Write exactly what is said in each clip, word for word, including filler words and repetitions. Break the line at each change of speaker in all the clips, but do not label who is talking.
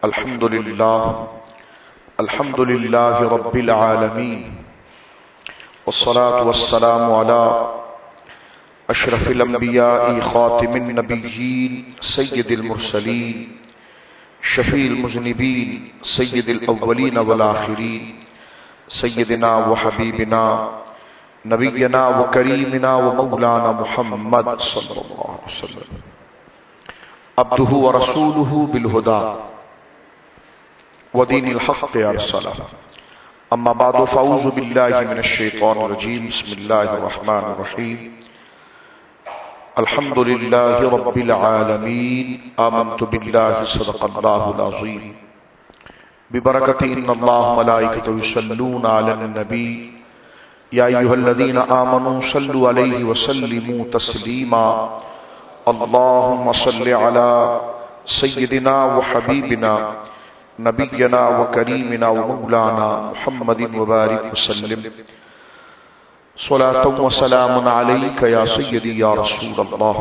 الحمد للہ الحمد للہ رب العالمین والصلاة والسلام علی اشرف الانبیاء خاتم النبیین سید المرسلین شفیع المذنبین سید الاولین والآخرین سیدنا وحبیبنا نبینا وکریمنا ومولانا محمد صلی اللہ علیہ وسلم عبدہ ورسولہ بالہدی ودین الحق ارسلہ اما بعد فاعوذ باللہ من الشیطان الرجیم بسم اللہ الرحمن الرحیم الحمد للہ رب العالمین آمنت باللہ صدق اللہ العظیم ببرکت ان اللہ ملائکتہ یصلون علی النبی یا ایھا الذین آمنوا صلوا علیہ وسلموا تسلیما اللہم صل علی سیدنا وحبیبنا نبینا وکریمنا ومولانا محمد وبارک وسلم صلاۃ وسلام علیک یا سیدی یا رسول اللہ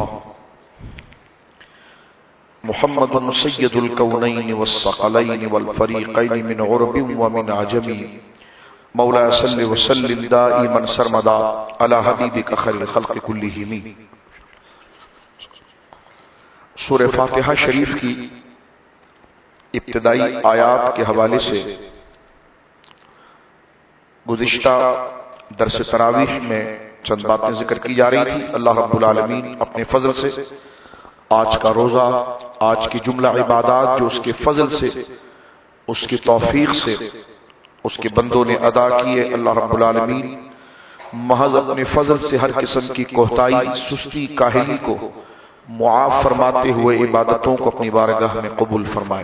محمد سید الکونین والثقلین والفریقین من عرب ومن عجم مولا صلی وسلم دائما سرمدا علی حبیبک خیر الخلق کلہم۔ سورہ فاتحہ شریف کی ابتدائی آیات کے حوالے سے گزشتہ درس تراویح میں چند باتیں ذکر کی جا رہی تھی۔ اللہ رب العالمین اپنے فضل سے آج کا روزہ، آج کی جملہ عبادات جو اس کے فضل سے، اس کی توفیق سے اس کے بندوں نے ادا کیے، اللہ رب العالمین محض اپنے فضل سے ہر قسم کی کوتاہی، سستی، کاہلی کو معاف فرماتے ہوئے عبادتوں کو اپنی بارگاہ میں قبول فرمائے۔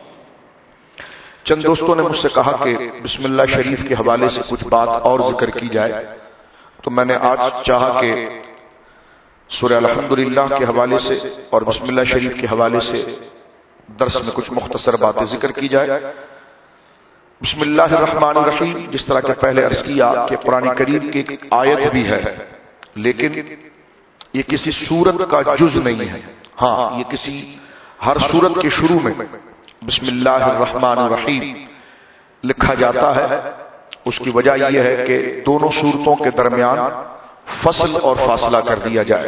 چند دوستوں نے مجھ سے کہا کہ بسم اللہ شریف کے حوالے سے کچھ بات اور ذکر کی جائے، تو میں نے آج چاہا کہ سورہ الحمدللہ کے حوالے سے اور بسم اللہ شریف کے حوالے سے درس میں کچھ مختصر باتیں ذکر کی جائے۔ بسم اللہ الرحمن الرحیم، جس طرح کہ پہلے عرض کیا کہ قرآن کریم کی ایک آیت بھی ہے، لیکن یہ کسی سورت کا جز نہیں ہے۔ ہاں، یہ کسی ہر سورت کے شروع میں بسم اللہ الرحمن الرحیم لکھا جاتا ہے۔ اس کی وجہ یہ ہے کہ دونوں سورتوں کے درمیان فصل اور فاصلہ کر دیا جائے۔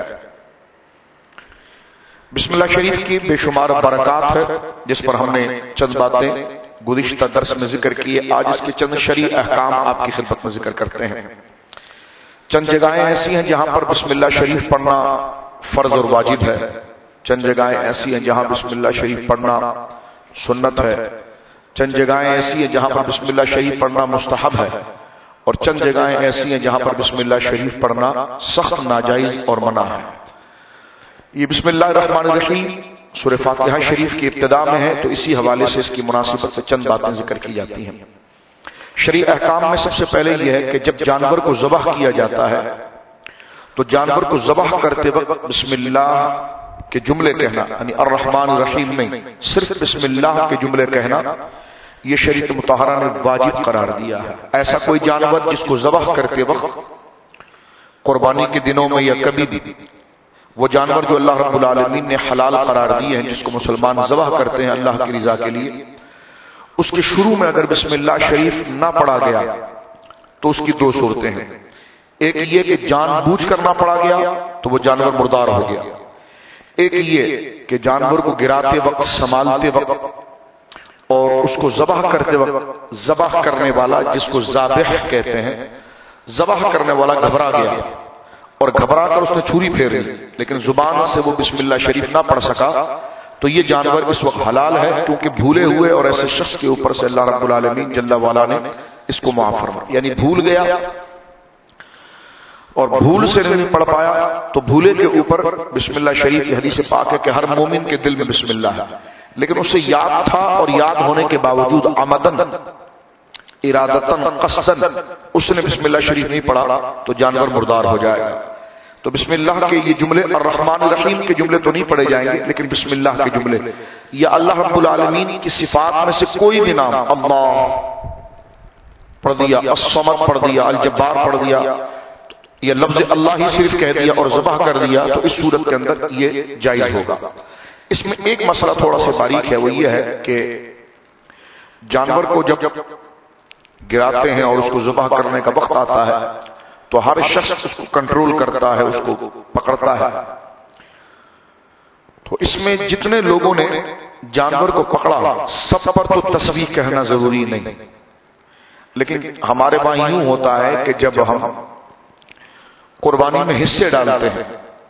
بسم اللہ شریف کی بے شمار برکات ہے، جس پر ہم نے چند باتیں گزشتہ درس میں ذکر کیے۔ آج اس کے چند شرعی احکام آپ کی خدمت میں ذکر کرتے ہیں۔ چند جگہیں ایسی ہیں جہاں پر بسم اللہ شریف پڑھنا فرض اور واجب ہے، چند جگہیں ایسی ہیں جہاں بسم اللہ شریف پڑھنا سنت ہے، چند جگہیں ایسی ہیں جہاں پر بسم اللہ شریف پڑھنا مستحب ہے، اور چند جگہیں ایسی ہیں جہاں پر بسم اللہ شریف پڑھنا سخت ناجائز اور منع ہے۔ یہ بسم اللہ الرحمن الرحیم سورہ فاتحہ شریف کی ابتدا میں ہے، تو اسی حوالے سے اس کی مناسبت سے چند باتیں ذکر کی جاتی ہیں۔ شرعی احکام میں سب سے پہلے یہ ہے کہ جب جانور کو ذبح کیا جاتا ہے تو جانور کو ذبح کرتے وقت بسم اللہ کے جملے کہنا، یعنی الرحمن الرحیم نہیں، صرف بسم اللہ کے جملے کہنا، یہ شریعت مطہرہ نے واجب قرار دیا ہے۔ ایسا کوئی جانور جس کو ذبح کرتے وقت قربانی کے دنوں میں یا کبھی بھی، وہ جانور جو اللہ رب العالمین نے حلال قرار دیے ہیں، جس کو مسلمان ذبح کرتے ہیں اللہ کی رضا کے لیے، اس کے شروع میں اگر بسم اللہ شریف نہ پڑھا گیا تو اس کی دو صورتیں ہیں۔ ایک یہ کہ جان بوجھ کر نہ پڑھا گیا تو وہ جانور مردار ہو گیا، ایک یہ کہ جانور کو گراتے وقت، سنبھالتے وقت اور اس کو ذبح کرتے وقت ذبح کرنے والا، جس کو ذابح کہتے ہیں، ذبح کرنے والا گھبرا گیا اور گھبرا کر اس نے چھری پھیری، لیکن زبان سے وہ بسم اللہ شریف نہ پڑھ سکا، تو یہ جانور اس وقت حلال ہے، کیونکہ بھولے ہوئے اور ایسے شخص کے اوپر سے اللہ رب العالمین جل وعلا نے اس کو معاف فرمایا۔ یعنی بھول گیا اور بھول سے نہیں پڑھ پایا تو بھولے کے اوپر بسم اللہ شریف کی حدیث پاک ہے کہ ہر مومن کے دل میں بسم اللہ ہے، لیکن اسے یاد تھا اور یاد ہونے کے باوجود عمدن، ارادتن، قصدن اس نے بسم اللہ شریف نہیں پڑھا تو جانور مردار ہو جائے گا۔ تو بسم اللہ کے یہ جملے، الرحمن الرحیم کے جملے تو نہیں پڑھے جائیں گے، لیکن بسم اللہ کے جملے یا اللہ رب العالمین کی صفات میں سے کوئی بھی نام، اللہ پڑھ دیا، الصمد پڑھ دیا، الجبار پڑھ دیا، یا لفظ اللہ ہی صرف کہہ دیا اور ذبح کر دیا تو اس صورت کے اندر یہ جائز ہوگا۔ اس میں ایک مسئلہ تھوڑا سا باریک ہے، وہ یہ ہے کہ جانور کو جب گراتے ہیں اور اس کو ذبح کرنے کا وقت آتا ہے تو ہر شخص اس کو کنٹرول کرتا ہے، اس کو پکڑتا ہے. تو اس میں جتنے لوگوں نے جانور کو پکڑا سب پر تو تسبیح کہنا ضروری نہیں، لیکن ہمارے وہاں یوں ہوتا ہے کہ جب ہم قربانی میں حصے ڈالتے ہیں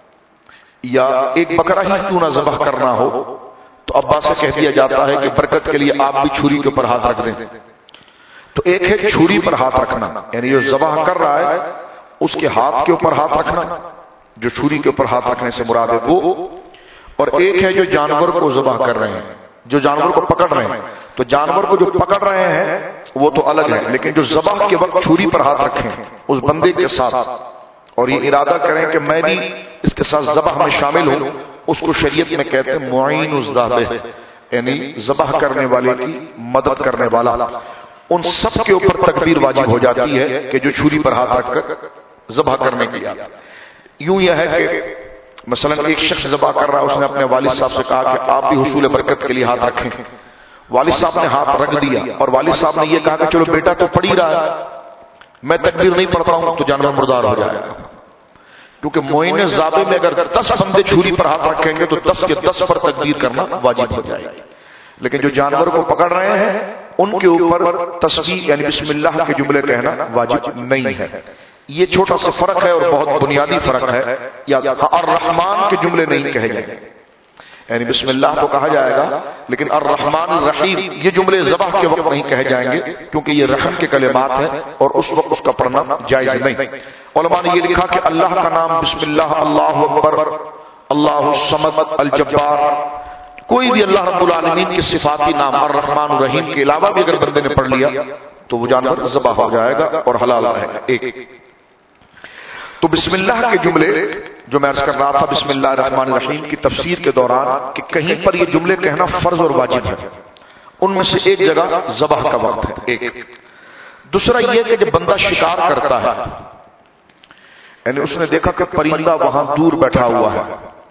یا ایک بکرا ہی کیوں نہ ذبح کرنا ہو تو ابا سے کہہ دیا جاتا ہے کہ برکت کے لیے آپ بھی چھری کے اوپر ہاتھ رکھ دیں. تو ایک ہے چھری پر ہاتھ رکھنا، یعنی جو ذبح کر رہا ہے اس کے ہاتھ کے اوپر ہاتھ رکھنا، جو چھری کے اوپر ہاتھ رکھنے سے مراد ہے وہ. اور ایک ہے جو جانور کو ذبح کر رہے ہیں، جو جانور کو پکڑ رہے ہیں. تو جانور کو جو پکڑ رہے ہیں وہ تو الگ ہے، لیکن جو ذبح کے وقت چھری پر ہاتھ رکھیں اس بندے کے ساتھ اور یہ ارادہ کریں کہ میں بھی اس کے ساتھ ذبح میں شامل ہوں، اس کو شریعت میں کہتے ہیں معین الذابح، یعنی ذبح کرنے والے کی مدد کرنے والا. ان سب کے اوپر تکبیر واجب ہو جاتی ہے کہ جو چھری پر ہاتھ رکھ کر ذبح کرنے کی. یوں یہ ہے کہ مثلا ایک شخص ذبح کر رہا ہے، اس نے اپنے والد صاحب سے کہا کہ آپ بھی حصول برکت کے لیے ہاتھ رکھیں. والد صاحب نے ہاتھ رکھ دیا اور والد صاحب نے یہ کہا کہ چلو بیٹا تو پڑھ ہی رہا ہے، میں تکبیر نہیں پڑھتا ہوں تو جانور مردار ہو جائے گا. کیونکہ معین ذابح میں اگر دس بندے چھری پر ہاتھ رکھیں گے تو دس کے دس پر تکبیر کرنا واجب ہو جائے گا. لیکن جو جانور کو پکڑ رہے ہیں ان کے اوپر تسبیح یعنی بسم اللہ کے جملے کہنا واجب نہیں ہے. یہ چھوٹا سا فرق ہے اور بہت بنیادی فرق ہے. یا الرحمن کے جملے نہیں کہے جائیں گے، یعنی بسم اللہ تو کہا جائے گا لیکن الرحمن الرحیم یہ جملے ذبح کے وقت نہیں کہے جائیں گے کیونکہ یہ رحم کے کلمات ہیں اور اس وقت اس کا پڑھنا جائز نہیں. علماء نے یہ لکھا کہ اللہ کا نام بسم اللہ، اللہ اکبر، اللہ الصمد، الجبار، کوئی بھی اللہ رب العالمین کے صفاتی نام الرحمن الرحیم کے علاوہ بھی اگر بندے نے پڑھ لیا تو وہ جانور ذبح ہو جائے گا اور حلال رہے گا. ایک تو بسم اللہ کے جملے جو میں عرض کر رہا تھا بسم اللہ الرحمن الرحیم کی تفسیر کے دوران کہ کہیں پر یہ جملے کہنا فرض اور واجب ہے، ان میں سے ایک جگہ ذبح کا وقت ہے. ایک دوسرا یہ کہ جب بندہ شکار کرتا ہے، یعنی اس نے دیکھا کہ پرندہ وہاں دور بیٹھا ہوا ہے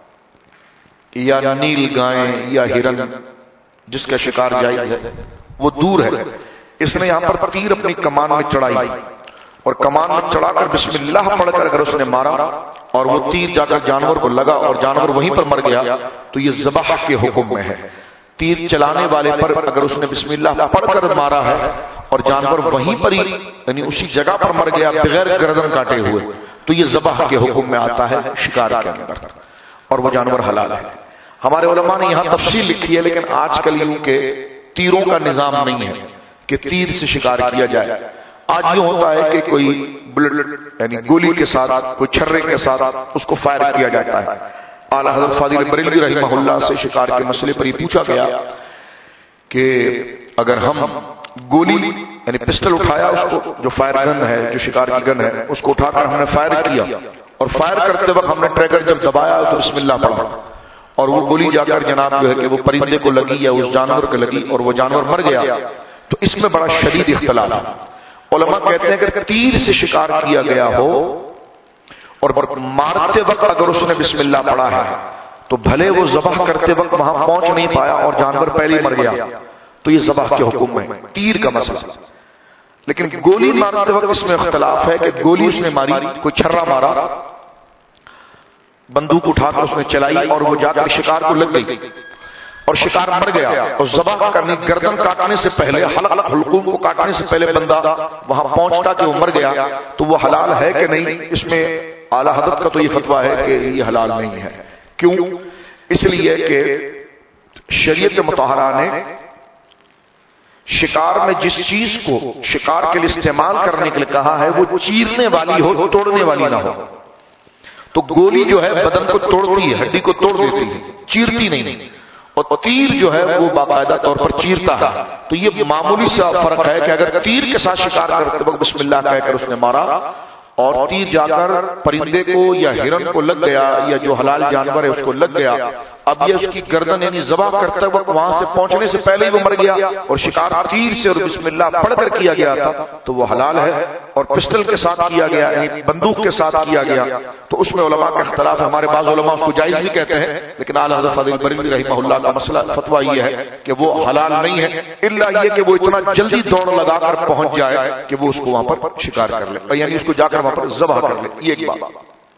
یا نیل گائیں یا ہرن جس کا شکار جائز ہے وہ دور ہے، اس نے یہاں پر تیر اپنی کمان میں چڑھائی اور کمان میں چڑھا کر بسم اللہ پڑھ کر اگر اس نے مارا اور وہ تیر جا کر جانور کو لگا اور جانور وہیں پر مر گیا تو یہ ذبح کے حکم میں ہے. تیر چلانے والے پر اگر اس نے بسم اللہ پڑھ کر مارا ہے اور جانور وہیں پر ہی یعنی اسی جگہ پر مر گیا بغیر گردن کاٹے ہوئے تو یہ ذبح کے حکم میں آتا ہے شکار کے اندر اور وہ جانور حلال ہے. ہمارے علماء نے یہاں تفصیل لکھی ہے لیکن آج کل یوں کہ تیروں کا نظام نہیں ہے کہ تیر سے شکار کیا جائے. آج یہ ہوتا ہے کہ کوئی بلٹ یعنی گولی کے ساتھ کوئی چھرے کے ساتھ اس کو فائر کیا جاتا ہے. اعلیٰ حضرت فاضل بریلوی رحمہ اللہ سے شکار کے مسئلے پر یہ پوچھا گیا کہ اگر ہم گولی یعنی پسٹل اٹھایا اس کو جو فائر گن ہے جو شکار کی گن ہے اس کو اٹھا کر ہم نے فائر کیا اور فائر کرتے وقت ہم نے ٹریگر جب دبایا تو بسم اللہ پڑھا اور وہ گولی جا کر جناب جو ہے کہ وہ پرندے کو لگی یا اس جانور کو لگی اور وہ جانور مر گیا تو اس میں بڑا شدید اختلاف ہے. علماء کہتے ہیں کہ تیر سے شکار کیا گیا ہو اور مارتے وقت اگر اس نے بسم اللہ پڑھا ہے تو بھلے وہ ذبح کرتے وقت وہاں پہنچ نہیں پایا اور جانور پہلے ہی مر گیا تو یہ ذبح کے حکم میں تیر کا مسئلہ. لیکن گولی مارتے وقت اس میں اختلاف ہے کہ گولی اس نے ماری کوئی چھرا مارا بندوق اٹھا کر اس نے چلائی اور وہ جا کر شکار کو لگ گئی اور شکار مر گیا اور ذبح کرنے گردن کاٹنے سے پہلے حلق حلقوم کو کاٹنے سے پہلے بندہ وہاں پہنچتا کہ وہ مر گیا تو وہ حلال ہے کہ نہیں؟ اس میں اعلیٰ حضرت کا تو یہ فتویٰ ہے کہ یہ حلال نہیں ہے. کیوں؟ اس لیے کہ شریعت مطہرہ نے شکار میں جس چیز کو شکار کے لیے استعمال کرنے کے لیے کہا ہے وہ چیرنے والی ہو توڑنے والی نہ ہو. تو گولی جو ہے بدن کو توڑتی ہے، ہڈی کو توڑ دیتی ہے، چیرتی نہیں. اور تیر جو ہے وہ باقاعدہ طور پر چیرتا ہے. تو یہ معمولی سا فرق ہے کہ اگر تیر کے ساتھ شکار کرتے وقت بسم اللہ کہہ کر اس نے مارا اور تیر جا کر پرندے کو یا ہرن کو لگ گیا یا جو حلال جانور ہے اس کو لگ گیا اب یہ اس کی گردن یعنی ذبح کرتے وقت وہاں سے پہنچنے سے پہلے ہی وہ مر گیا اور شکار تیر سے اور بسم اللہ پڑھ کر کیا گیا تھا تو وہ حلال ہے، اور پسٹل کے ساتھ کیا گیا یعنی بندوق کے ساتھ کیا گیا تو اس میں علماء کا اختلاف ہے. ہمارے بعض علماء اس کو جائز بھی کہتے ہیں، لیکن اعلیٰ حضرت فاضل بریلوی رحمہ اللہ کا مسئلہ فتویٰ یہ ہے کہ وہ حلال نہیں ہے، الا یہ کہ وہ اتنا جلدی دوڑ لگا کر پہنچ جائے کہ وہ اس کو وہاں پر شکار کر لے، یعنی اس کو جا کر وہاں پر ذبح کر لے. یہ ایک بات.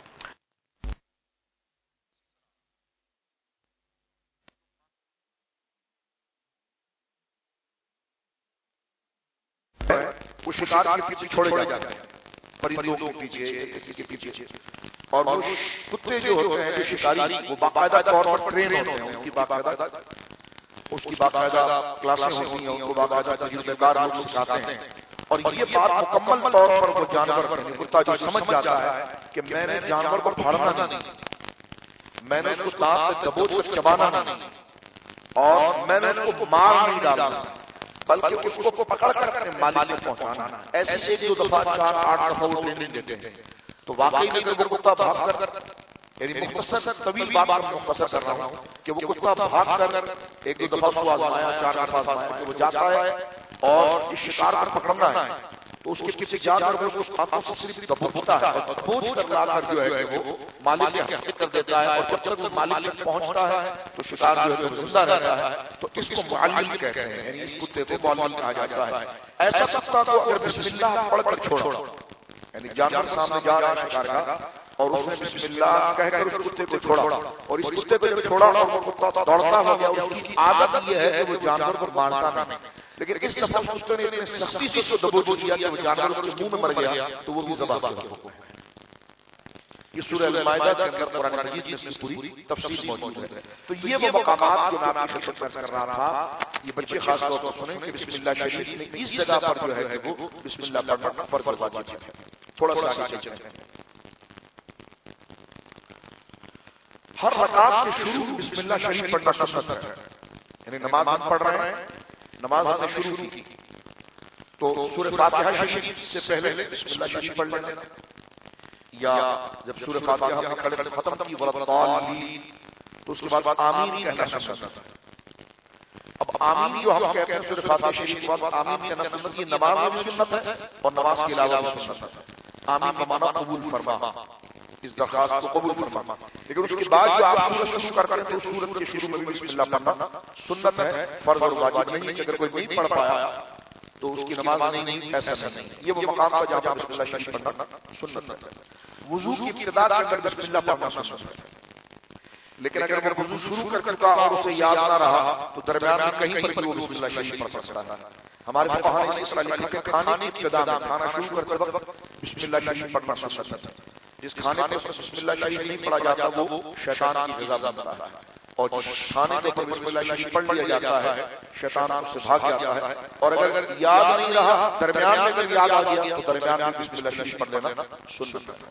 وہ شکار کے پیچھے چھوڑے جاتے ہیں، پرندوں کے پیچھے کسی کے پیچھے، اور وہ کتے جو ہوتے ہیں جو شکاری وہ باقاعدہ طور پر ٹرین ہوتے ہیں، ان کی باقاعدہ اس کی باقاعدہ کلاسیں ہوتی ہیں، ان کو باقاعدہ تجربے کار لوگ سکھاتے ہیں. اور یہ بات مکمل طور پر وہ جانور کتا جو سمجھ جاتا ہے کہ میں نے جانور کو پھاڑنا نہیں، میں نے اس کو دانت سے دبوچ کر چبانا نہیں، اور میں نے اس کو مار نہیں ڈالنا، بلکہ اس کو پکڑ کر اپنے مالک تک پہنچانا. ایسے ایک دو دفعہ چار آٹھ دفعہ وہ ٹریننگ دیتے ہیں. تو واقعی میں وہ کتا بھاگ کر یعنی مختصر طویل بات مختصر کر رہا ہوں کہ وہ کتا بھاگ کر ایک دو دفعہ اس کو آزمایا، چار دفعہ آزمایا کہ وہ جاتا ہے اور اس شکار کو پکڑنا ہے تو اس کے پیچھے جا کر وہ اس ہاتھوں سے صرف دبوچتا ہے اور دبوچ کر لا کر جو ہے کہ وہ مالک کے حق کر دیتا ہے، اور جب تک وہ مالک تک پہنچتا ہے تو شکار جو ہے وہ زندہ رہتا ہے. تو اس کو معلم کہتے ہیں، یعنی اس کتے کو معلم کہا جاتا ہے. ایسا کتا کو اگر بسم اللہ پڑھ کر چھوڑا، یعنی جانور سامنے جا رہا ہے شکار کا اور اس نے بسم اللہ کہہ کر اس کتے کو چھوڑا، اور اس کتے کو جب چھوڑا اور وہ کتا دوڑتا ہو گیا، اس کی عادت یہ ہے کہ وہ جانور کو مارتا نہیں، لیکن اس دفعہ اس کتے نے اتنے سختی سے اس کو دبوچ دیا کہ وہ جانور اس کے منہ میں مر گیا تو وہ بھی ذبح کیا. یہ سورہ المائدہ کے اندر قرآن مجید میں اس کی پوری تفصیل موجود ہے. تو یہ وہ مقامات جو میں آپ کی خدمت کر رہا تھا، یہ بچے خاص طور پر سنیں کہ بسم اللہ شریف میں اس جگہ پر جو ہے کہ وہ بسم اللہ پڑھنا فرض اور واجب ہے. تھوڑا سا آگے چلتے ہیں. ہر رکعت کے شروع بسم اللہ شریف پڑھنا سنت ہے، یعنی نماز ہم پڑھ رہے ہیں، نماز ہم نے شروع کی تو سورہ فاتحہ شریف سے پہلے بسم اللہ شریف پڑھ لینا، یا جب سورہ فاتحہ ہم نے ختم کی والضالین تو اس کے بعد آمین کہنا سنت ہے. اب آمین جو ہم کہتے ہیں سورہ فاتحہ شریف کے بعد آمین کہنا سنت، یہ نماز میں بھی سنت ہے اور نماز کے علاوہ بھی سنت ہے. آمین کا معنی قبول فرما، اس درخواست کو قبول فرما. لیکن اس کے بعد جو آپ سورت شروع کرتے ہیں تو سورت کے شروع میں بھی بسم اللہ پڑھنا سنت ہے، فرض اور واجب نہیں. اگر کوئی نہیں پڑھ پایا تو اس کی نماز نہیں نہیں ایسا نہیں. یہ وہ مقام ہے جہاں پر بسم اللہ شریف پڑھنا سنت ہے. وضو کی ابتدا کے اندر بسم اللہ پڑھنا سنت ہے، لیکن اگر وہ وضو شروع کر چکا اور اسے یاد نہ رہا تو درمیان میں کہیں پر بھی وہ بسم اللہ شریف پڑھ سکتا ہے. ہمارے فقہاء نے اس طرح لکھا کہ کھانے کی ابتدا میں کھانا شروع کرتے وقت بسم اللہ شریف پڑھنا سنت ہے. جس کھانے پر بسم اللہ شریف نہیں پڑھا جاتا وہ شیطان کی غذا بنتا ہے، اور جس کھانے کے اوپر بسم اللہ شریف پڑھ لیا جاتا ہے شیطان اس سے بھاگ جاتا ہے. اور اگر یاد نہیں رہا درمیان میں اگر یاد آ گیا تو درمیان میں بسم اللہ شریف پڑھ لینا سنت ہے.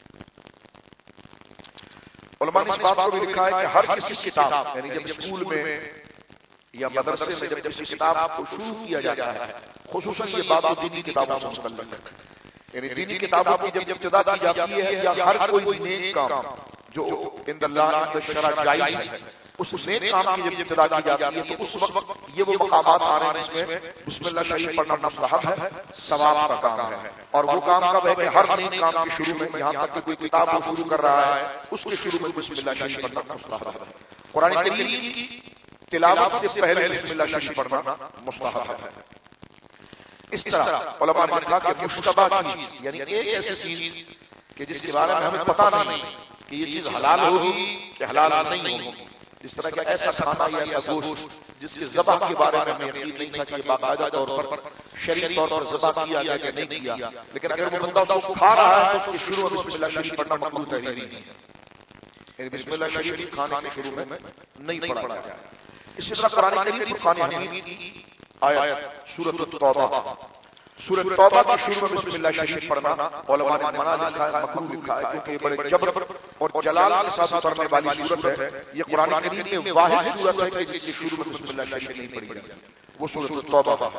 علماء نے اس بات کو بھی لکھا ہے کہ ہر کسی کتاب یعنی جب اسکول میں یا مدرسے میں جب کسی کتاب کو شروع کیا جاتا ہے، خصوصاً یہ بات دینی کتابوں سے متعلق ہے، یعنی دینی کتابوں کی جب ابتدا کی جاتی ہے یا ہر کوئی نیک کام جو عند اللہ عند الشرع جائز ہے اس نیک کام کی جب ابتدا کی جاتی ہے تو اس وقت یہ وہ مقامات آ رہے ہیں جس میں بسم اللہ شریف پڑھنا مستحب ہے، ثواب کا کام ہے. اور وہ کام کب ہے کہ ہر نیک کام کے شروع میں، یہاں تک کہ کوئی کتاب کو شروع کر رہا ہے اس کے شروع میں بسم اللہ شریف پڑھنا مستحب ہے. قرآن کریم کی تلاوت سے پہلے بسم اللہ شریف پڑھنا مستحب ہے. اس طرح علماء نے کہا کہ مشتبہ چیز یعنی ایک ایسی چیز کہ جس کے بارے میں ہمیں پتہ نہیں کہ یہ چیز حلال ہوگی کہ حلال نہیں ہوگی، جس طرح کہ ایسا کھانا یا ایسا گوشت جس کے ذبح کے بارے میں ہمیں یقین نہیں تھا کہ یہ باقاعدہ طور پر شرعی طور پر ذبح کیا گیا کہ نہیں کیا، لیکن اگر وہ بندہ اس کو کھا رہا ہے تو اس کے شروع میں بسم اللہ شریف پڑھنا مقبول تحریر نہیں ہے، یعنی بسم اللہ شریف کھانے کے شروع میں نہیں پڑھا جائے. اسی طرح قرآن کریم کی فرقان حمید کی آیت سورۃ التوبہ، سورۃ توبہ کے شروع میں بسم اللہ شریف پڑھنا علماء نے منع لکھا ہے، مکروہ لکھا ہے، کیونکہ یہ بڑے جبر اور جلال کے ساتھ پڑھنے والی سورت ہے. یہ قرآن کریم میں واحد سورت ہے کہ جس کے شروع میں بسم اللہ شریف نہیں پڑھی جائے، وہ سورۃ التوبہ.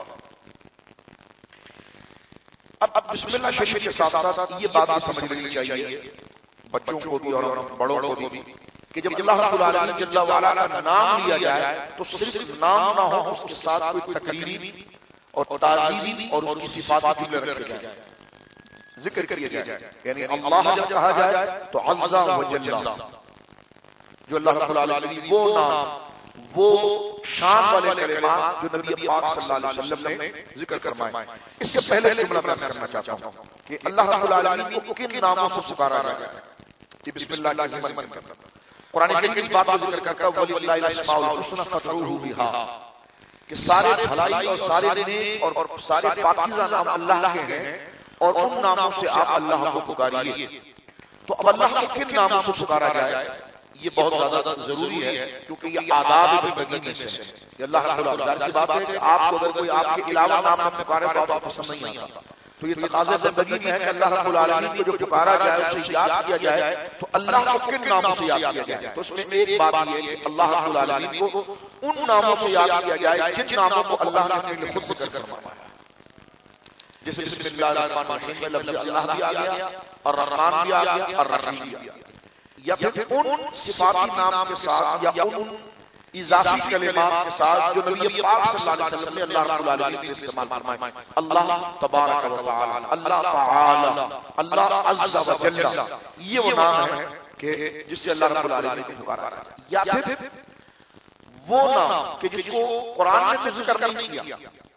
اب اب بسم اللہ شریف کے ساتھ ساتھ یہ بات سمجھ لینی چاہیے بچوں کو بھی اور بڑوں کو بھی کہ جب اللہ رب العالمین جل وعلا کا نام لیا جائے تو صرف نام نہ ہو، اس کے ساتھ کوئی تقریری اور تعظیمی اور اس کی صفات بھی رکھی جائے، ذکر کیا جائے. یعنی اللہ جب کہا جائے تو عز و جل، جو اللہ رب العالمین وہ نام وہ شان والے کلمات جو نبی پاک صلی اللہ علیہ وسلم نے ذکر فرمائے. اس سے پہلے جملہ میں کرنا چاہتا ہوں کہ اللہ رب العالمین کو کن ناموں سے پکارا جائے کہ بسم اللہ کا ذکر کرنا. قرآن کریم کی بات کو ذکر کرتا ہے وَلِلَّهِ الْأَسْمَاءُ الْحُسْنَىٰ فَادْعُوهُ بِهَا، کہ سارے بھلائی اور سارے نیک اور سارے پاکیزہ نام اللہ کے ہیں اور ان ناموں سے آپ اللہ کو پکاریے. تو اب اللہ کو کن ناموں سے پکارا جائے یہ بہت زیادہ ضروری ہے، کیونکہ یہ آداب زندگی میں سے ہے. یہ اللہ رب العالمین کی بات ہے کہ آپ کو اگر کوئی آپ کے علاوہ نام نہ پکارے تو آپ کو پسند نہیں آتا. تو یہ تقاضے زندگی میں ہے کہ اللہ رب العالمین کو جو پکارا جائے اسے یاد کیا جائے تو اللہ کو کن ناموں سے یاد کیا جائے. تو اس میں ایک بات یہ ہے کہ اللہ رب العالمین کو ان ناموں سے یاد کیا جائے جن ناموں کو اللہ نے اپنے لیے خود ذکر فرمایا ہے. جیسے بسم اللہ الرحمن الرحیم میں لفظ اللہ بھی آ گیا اور رحمان بھی آ گیا اور رحیم بھی آ گیا، یا پھر ان صفاتی نام کے ساتھ یا ان اضافی کلمات کے ساتھ جو نبی پاک صلی اللہ علیہ وسلم نے اللہ رب العالمین نے استعمال فرمائے. اللہ تبارک و تعالی، اللہ تعالی، اللہ عز و جل، یہ وہ نام ہے کہ جس سے اللہ رب العالمین کو پکارا ہے. یا پھر وہ نام کہ جس کو قرآن میں ذکر نہیں کیا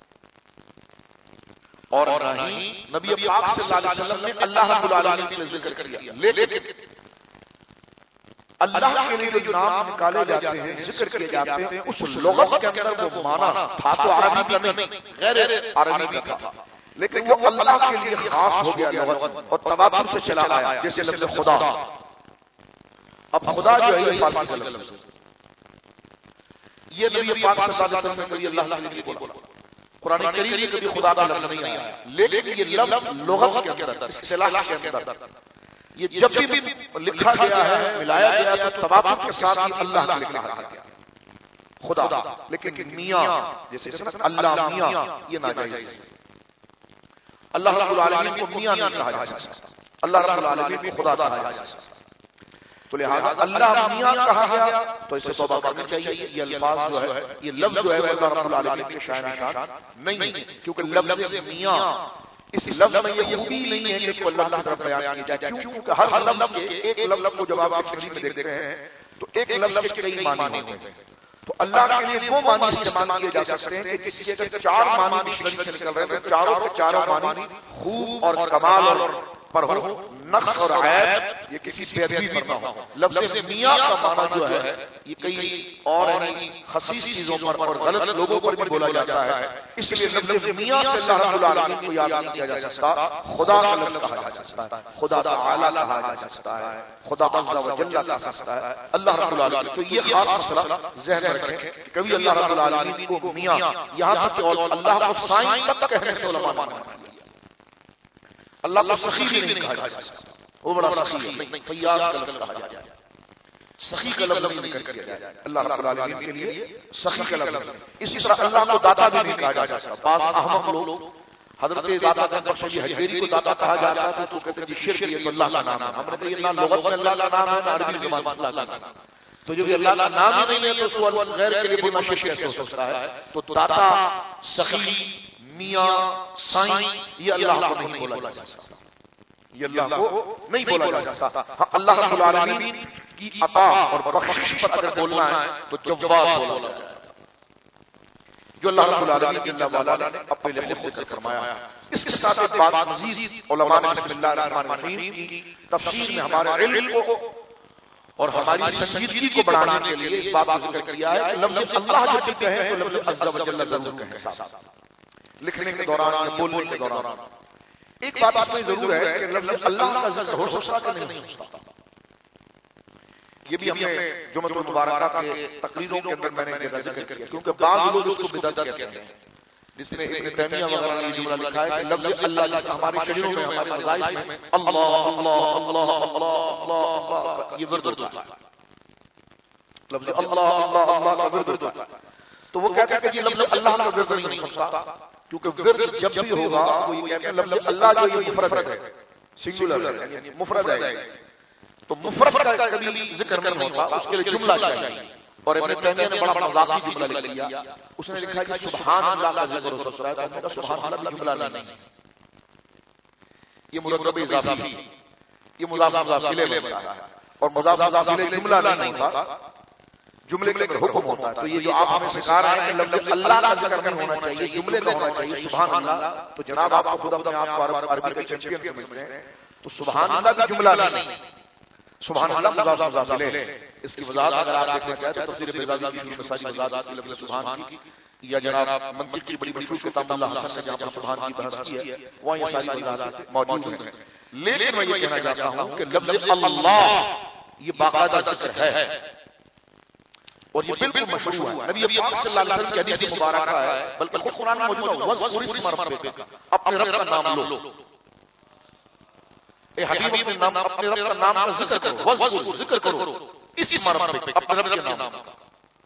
اور نہ ہی نبی پاک صلی اللہ علیہ وسلم نے اللہ رب العالمین نے ذکر کیا، لیکن اللہ کے لیے جو نام نکالے جاتے ہیں ذکر کیے جاتے ہیں اس لغت کے اندر وہ معنی تھا تو عربی کا نہیں، غیر عربی کا تھا، لیکن وہ اللہ کے لیے خاص ہو گیا لغت اور تواتر سے چلا آیا. جیسے لفظ خدا، اب خدا جو ہے یہ فارسی کا لفظ ہے، یہ نبی پاک صلی اللہ علیہ وسلم نے اللہ کے لیے بولا. قرآن کریم میں کبھی خدا کا لفظ نہیں آیا، لیکن یہ لفظ لغت کے اندر، اصطلاح کے اندر یہ جب بھی لکھا گیا ہے ملایا گیا تو تواتر کے ساتھ اللہ کا لکھا گیا خدا. لیکن میاں جیسے اللہ میاں یہ ناجائز ہے. اللہ رب العالمین کو میاں نہیں کہا جا سکتا، اللہ رب العالمین کو خدا کہا جا سکتا. تو لہذا اللہ میاں کہا گیا تو اسے توبہ کرنی چاہیے. یہ الفاظ جو ہے یہ لفظ جو ہے اللہ رب العالمین کے شان نشان نہیں ہے، کیونکہ لفظ میاں اس لفظ میں یہ خوبی نہیں ہے کہ اللہ کی طرف بیان کیا جائے، کیونکہ ہر لفظ کے ایک لفظ کو جب آپ تفسیر میں دیکھتے ہیں تو ایک لفظ کے کئی معنی ہوتے ہیں. تو اللہ کے لیے وہ معنی استعمال کیے جا سکتے ہیں کہ کسی کے چار معنی ڈکشنری سے نکل رہے ہیں تو چاروں کے چاروں معنی خوب اور کمال اور پر ہو، نقص اور عیب یہ کسی بے ادبی پر نہ ہو. لفظ میاں کا معنی جو ہے یہ کئی اور خسیس چیزوں پر اور غلط لوگوں پر بھی بولا جاتا ہے، اس لیے لفظ میاں سے اللہ رب العالمین کو یاد نہیں کیا جا سکتا. خدا کا لفظ کہا جا سکتا ہے، خدا تعالی کہا جا سکتا ہے، خدا عز و جل کہا جا سکتا ہے، اللہ رب العالمین. تو یہ خاص مسئلہ ذہن میں رکھیں کہ کبھی اللہ رب العالمین کو میاں یہاں تک کہ اللہ کو سائن تک کہنے سے علماء نے منع کیا. اللہ کو سخی بھی نہیں کہا جا سکتا، وہ بڑا سخی ہے، فیاض کا لفظ کہا جا جائے، سخی کا لفظ نہیں ذکر کیا جائے. اللہ رب العالمین کے لیے سخی کا لفظ. اسی طرح اللہ کو داتا بھی نہیں کہا جا سکتا. بعض احمق لوگ حضرت داتا کا بخشی حجویری کو داتا کہا جاتا ہے تو کہتے ہیں شرک یہ تو اللہ کا نام ہے. ہم نے کہا یہ نہ لغت میں اللہ کا نام ہے نہ عربی زبان میں اللہ کا نام ہے. تو جو اللہ کا نام ہی نہیں ہے تو اس کو غیر کے لیے بولنا شرک کیسے ہو سکتا ہے؟ تو داتا، سخی، میاں، سائیں یہ اللہ کو نہیں بولا جا سکتا، یہ اللہ کو نہیں بولا جا سکتا. اللہ رب العالمین کی عطا اور بخشش پر اگر بولنا ہے تو جواب بولا جائے جو اللہ رب العالمین جل وعلا نے اپنے لیے خود ذکر فرمایا. اس کے ساتھ ایک بات مزید علماء نے بسم اللہ الرحمن الرحیم کی تفسیر میں ہمارے علم کو اور ہماری سنجیدگی کو بڑھانے کے لیے اس بات کا ذکر کیا ہے کہ لفظ اللہ جب کہیں تو لفظ عز و جل ضرور کہیں ساتھ لکھنے کے دوران بولنے کے دوران. ایک بات آپ میں ضرور ہے کہ لفظ اللہ کا ذکر ہو سکتا کہ نہیں ہو سکتا. یہ بھی ہم نے جمعۃ المبارکہ کے تقریروں کے اندر میں نے ذکر کیا، کیونکہ بعض لوگ اس کو بدعت کہتے ہیں، جس میں ابن تیمیہ وغیرہ نے جملہ لکھا ہے کہ لفظ اللہ جس ہمارے شریعوں میں ہمارے مذاہب میں اللہ اللہ اللہ اللہ اللہ یہ ورد ہوتا ہے، لفظ اللہ اللہ اللہ کا ورد ہوتا ہے. تو وہ کہتے ہیں کہ یہ لفظ اللہ کا ورد نہیں ہو سکتا، کیونکہ ورد جب بھی ہوگا وہ یہ کہتے ہیں لفظ اللہ جو یہ مفرد ہے، سنگولر ہے، یعنی مفرد ہے، تو مفرد کا کبھی ذکر نہیں ہوتا، اس کے لیے جملہ چاہیے. اور ابن تیمیہ نے بڑا مذاقی جملہ لکھ لیا، اس نے لکھا کہ سبحان اللہ کا ذکر ہو سکتا ہے، تو سبحان اللہ جملہ نہیں، یہ مرکب اضافی ہے، یہ مضاف مضاف الیہ میں بنتا ہے، اور مضاف مضاف الیہ جملہ نہیں ہوتا، جملے کے حکم ہوتا ہے. تو یہ جو آپ ہمیں سکھا رہے ہیں کہ لفظ اللہ کا ذکر نہیں ہونا چاہیے، جملے کا ہونا چاہیے سبحان اللہ، تو جناب آپ خود اپنے آپ کو عربی کے چیمپئن سمجھتے ہیں، تو سبحان اللہ بھی جملہ نہیں، سبحان اللہ مضاف مضاف الیہ. اس کی وضاحت اگر آپ دیکھنا چاہیں تو تفسیر بیضاوی کی مسائل وضاحت کی لفظ سبحان کی، یا جناب منطق کی بڑی مشہور کتاب اللہ حسن نے جہاں پر سبحان کی بحث کی ہے وہاں یہ ساری وضاحت موجود ہیں. لیکن میں یہ کہنا چاہتا ہوں کہ لفظ اللہ یہ باقاعدہ ذکر ہے اور یہ بالکل مشروع ہے. نبی پاک صلی اللہ علیہ وسلم کی حدیث مبارکہ ہے، بلکہ خود قرآن میں موجود ہے، وذکر اسم ربک، اپنے رب کا نام لو. اے حبیب اپنے نام اپنے رب کا نام کا ذکر کرو، وذکر ذکر کرو اسم ربک، اپنے رب کے نام کا.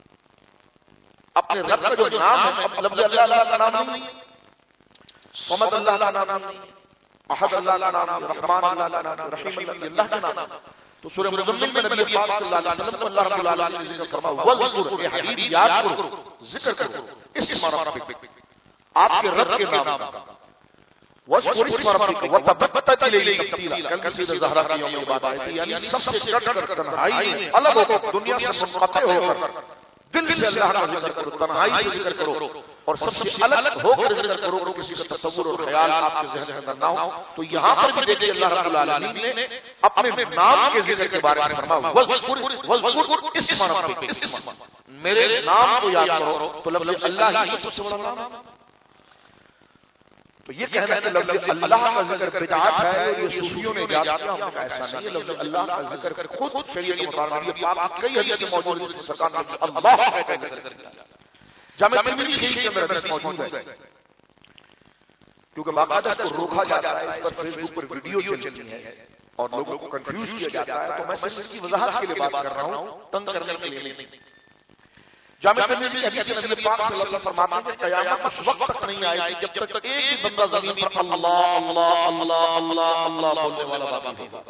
اپنے رب کا جو نام ہے، لفظ اللہ کا نام نہیں، صمد اللہ کا نام نہیں، احد اللہ کا نام، رحمان اللہ کا نام، رحیم اللہ کا نام. تو سورہ مزمل میں نبی پاک صلی اللہ علیہ وسلم کو اللہ رب العالمین نے فرمایا وذکر، اے حبیب یاد کرو، ذکر کرو اسم ربک، آپ کے رب کے نام کا. وذکر اسم ربک وتبتل الیہ تبتیلا. کل سید زہرا کی یوم بات آئی تھی، یعنی سب سے کٹ کر تنہائی میں الگ ہو کر، دنیا سے منقطع ہو کر دل سے اللہ کا ذکر کرو، تنہائی سے ذکر کرو، اور سب سے الگ ہو کر ذکر کرو کہ کسی کا تصور اور خیال آپ کے ذہن میں نہ ہو. تو یہاں پر بھی دیکھیے اللہ رب العالمین نے اپنے نام کے ذکر کے بارے میں فرمایا وذکر وذکر اسم ربک، میرے نام کو یاد کرو. تو لفظ اللہ ہی سب سے بڑا نام. تو یہ کہنا ہے کہ لفظ اللہ کا ذکر بدعت ہے اور یہ صوفیوں نے ایجاد کیا، ہم نے ایسا نہیں ہے. لفظ اللہ کا ذکر خود شریعت مطالعہ یہ پاک کئی حدیث موجود ہیں، سرکار نے اللہ کا ذکر کیا. جامع ترمذی کے اندر حدیث موجود ہے، کیونکہ باقاعدہ اس کو روکا جاتا ہے، اس پر فیس بک پر ویڈیو چلتی ہے اور لوگوں کو کنفیوز کیا جاتا ہے. تو میں صرف اس کی وضاحت کے لیے بات کر رہا ہوں، تنگ کرنے کے لیے نہیں. جامع ترمذی کی حدیث نبی پاک صلی اللہ علیہ وسلم فرماتے ہیں کہ قیامت اس وقت تک نہیں آئے گی جب تک ایک بندہ زمین پر اللہ اللہ اللہ اللہ اللہ بولنے والا باقی ہوگا.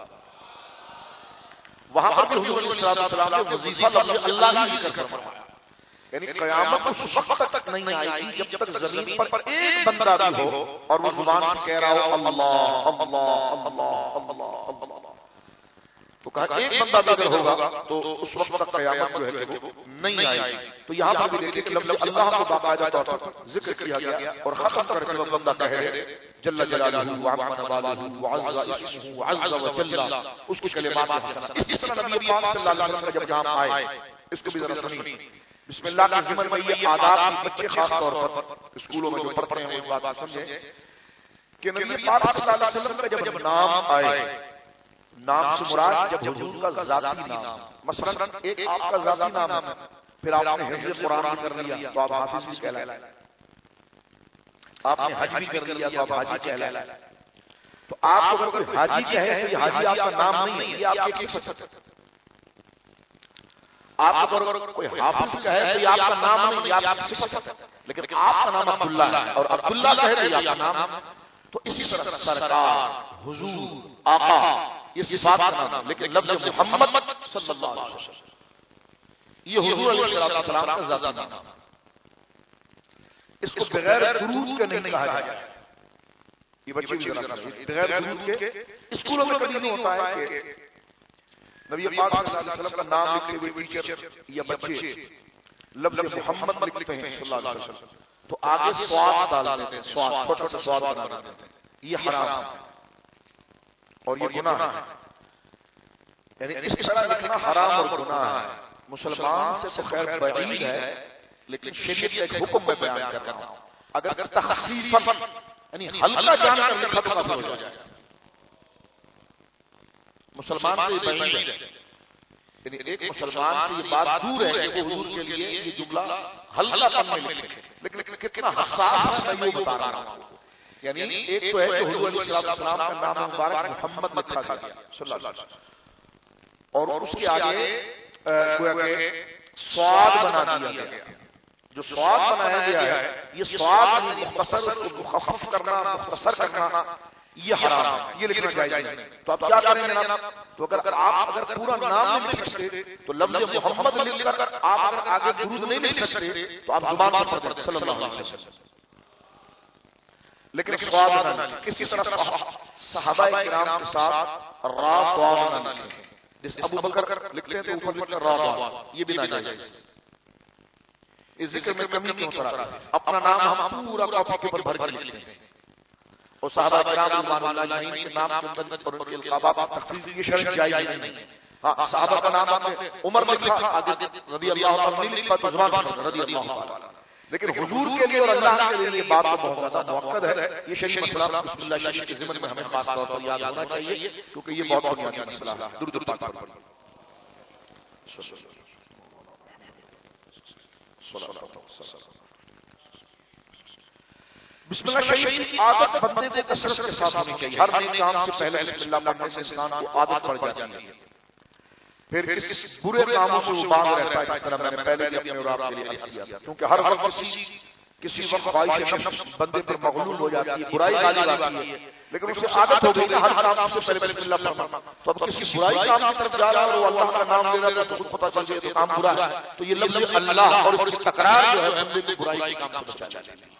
وہاں پر حضور علیہ السلام نے وظیفہ لفظ اللہ ہی ذکر فرمایا، یعنی قیامت اس وقت تک نہیں آئے گی جب تک زمین پر ایک بندہ بھی ہو اور وہ زبان سے کہہ رہا ہو اللہ اللہ اللہ اللہ اللہ. تو کہا ایک بندہ بھی اگر ہوگا تو اس وقت تک قیامت جو ہے وہ نہیں آئے گی. تو یہاں پر بھی دیکھیں کہ لفظ اللہ کو باقاعدہ طور پر ذکر کیا گیا اور ختم کر کے وہ بندہ کہے جل جلالہ وعظم نوالہ وعز اسمہ وعز وجل اس کی کلمات حسنہ. اس طرح نبی پاک صلی اللہ علیہ وسلم جب یہاں آئے، اس کو بھی ذرا سنیے. بسم اللہ کے ضمن میں یہ آداب بچے خاص طور پر اسکولوں میں جو پڑھتے ہیں وہ بات سمجھیں کہ نبی پاک صلی اللہ علیہ وسلم کا جب نام آئے، نام سے مراد جب حضور کا ذاتی نام، مثلا ایک آپ کا ذاتی نام ہے، پھر آپ نے حفظ قرآن بھی کر لیا تو آپ حافظ بھی کہلائے، آپ نے حج بھی کر لیا تو آپ حاجی کہلائے. تو آپ کو اگر کوئی حاجی کہے تو یہ حاجی آپ کا نام نہیں ہے، یہ آپ کی صفت ہے. آپ کو اگر کوئی حافظ کہے تو یہ آپ کا نام نہیں، یہ آپ کی صفت ہے. لیکن آپ کا نام عبداللہ ہے اور عبداللہ کہے تو یہ آپ کا نام ہے. تو اسی طرح سرکار، حضور، آقا یہ صفات کا نام ہے. لیکن لفظ محمد صلی اللہ علیہ وسلم یہ حضور علیہ السلام کا ذاتی نام ہے. اس کو بغیر درود کے نہیں کہا جائے. یہ بچے بھی ذرا سمجھیں، بغیر درود کے اسکولوں میں کبھی نہیں ہوتا ہے کہ نبی پاک صلی اللہ علیہ وسلم کا نام لکھتے ہوئے ٹیچر یا بچے لفظ محمد لکھتے ہیں صلی اللہ علیہ وسلم تو آگے سواد ڈال دیتے ہیں، سواد چھوٹا چھوٹا سواد بنا دیتے ہیں. یہ حرام ہے اور یہ گناہ ہے. یعنی اس طرح لکھنا حرام اور گناہ ہے. مسلمان سے تو خیر بعید ہے، لیکن شریعت کا ایک حکم میں بیان کر رہا ہوں. اگر تخفیفاً یعنی ہلکا جان کر لکھا تو کافی ہو جائے. مسلمان سے بعید ہے، یعنی ایک مسلمان سے یہ بات دور ہے کہ وہ حضور کے لیے یہ جملہ ہلکا پن میں لکھے، لیکن کتنا حساس ہے میں یہ بتا رہا ہوں. یعنی ایک تو ہے کہ حضور علیہ السلام کا نام مبارک محمد لکھا گیا صلی اللہ علیہ وسلم، اور اس کے آگے گویا کہ سواد بنا دیا گیا. جو سواد بنایا گیا ہے یہ سواد مختصر کو مخفف کرنا، مختصر کرنا، یہ حرام ہے، یہ لکھنا جائز نہیں۔ تو آپ کیا کریں جناب؟ تو اگر آپ اگر پورا نام نہیں لکھ سکتے تو لفظ محمد لکھ کر آپ اگر آگے درود نہیں لکھ سکتے تو آپ زبان سے پڑھ دیں صلی اللہ علیہ وسلم، لیکن سواد نہ لکھیں، کسی طرح صحابہ کرام کے ساتھ را ضاد نہ لکھیں۔ جس ابو بکر لکھتے ہیں تو اوپر لکھتے را ضاد، یہ بھی ناجائز۔ اس ذکر میں کمی کیوں کرا؟ اپنا نام ہم پورا کاپی کے اوپر بھر کے لکھتے ہیں اور صحابہ کرام رضوان اللہ علیہم کے نام کے اندر اور ان کے القابات تخصیص کی شرط جائز نہیں ہے۔ ہاں صحابہ کا نام آپ نے عمر لکھا، آگے رضی اللہ عنہ نہیں لکھا تو زبان سے رضی اللہ عنہ، لیکن حضور کے لیے اور اللہ کے لیے یہ بات تو بہت زیادہ موقع ہے۔ یہ شریف مسئلہ بسم اللہ شریف کے ضمن میں ہمیں خاص طور پر یاد ہونا چاہیے کیونکہ یہ بہت بنیادی مسئلہ ہے۔ درود پاک پر بسم اللہ شریف کی عادت بندے کو کثرت کے ساتھ ہونی چاہیے۔ ہر نئے کام سے پہلے بسم اللہ پڑھنے سے انسان کو عادت پڑ جاتی ہے، پھر اس برے کاموں سے وہ باز رہتا ہے۔ اس طرح میں نے پہلے بھی اپنے اور آپ کے لیے عرض کیا تھا، کیونکہ ہر وقت کسی کسی وقت خواہش نفس بندے پر مغلوب ہو جاتی ہے، برائی غالب آتی ہے، لیکن اسے عادت ہو گئی کہ ہر کام سے پہلے بسم اللہ پڑھنا، تو اب کسی برائی کام کی طرف جا رہا ہے اور وہ اللہ کا نام لے رہا ہے تو خود پتہ چل جائے تو کام برا ہے، تو یہ لفظ اللہ اور اس کی تکرار جو ہے بندے کو برائی کے کام سے بچا جاتی ہے۔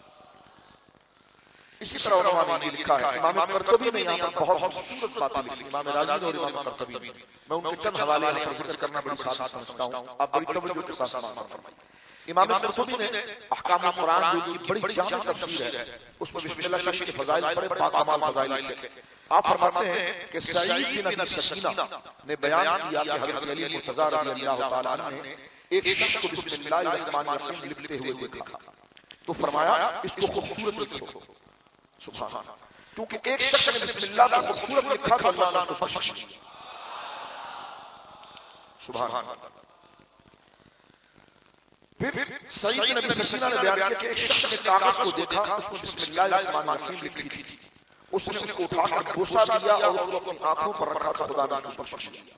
اسی طرح علماء نے لکھا ہے، امام قرطبی نے یہاں پر بہت خوبصورت باتیں لکھی، امام راضی اور امام قرطبی نے، میں ان کے چند حوالے یہاں پر ذکر کرنا بڑی سعادت سمجھتا ہوں، آپ بڑی توجہ کے ساتھ سماعت فرمائیں۔ امام قرطبی نے احکام قرآن جو کی بڑی جامع تفسیر ہے، اس میں بسم اللہ شریف کے فضائل بڑے باکمال فضائل لکھے۔ آپ فرماتے ہیں کہ سعید بن ابی سکینہ نے بیان کیا کہ حضرت علی مرتضیٰ رضی اللہ تعالیٰ عنہ نے ایک شخص کو بسم اللہ الرحمن الرحیم لکھتے ہوئے دیکھا تو فرمایا اس کو خوبصورت لکھو، سبحان اللہ، کیونکہ ایک شخص نے بسم اللہ کو خوبصورت لکھا تو اللہ نے اس کو بخش دیا، سبحان اللہ۔ پھر سعید بن ابی سکینہ نے بیان کیا کہ ایک شخص نے کاغذ کو دیکھا، اس میں بسم اللہ الرحمن الرحیم لکھی تھی، اس نے اس کو اٹھا کر بوسہ دیا اور اس کو اپنی آنکھوں پر رکھا تو خدا نے اس کو بخش دیا۔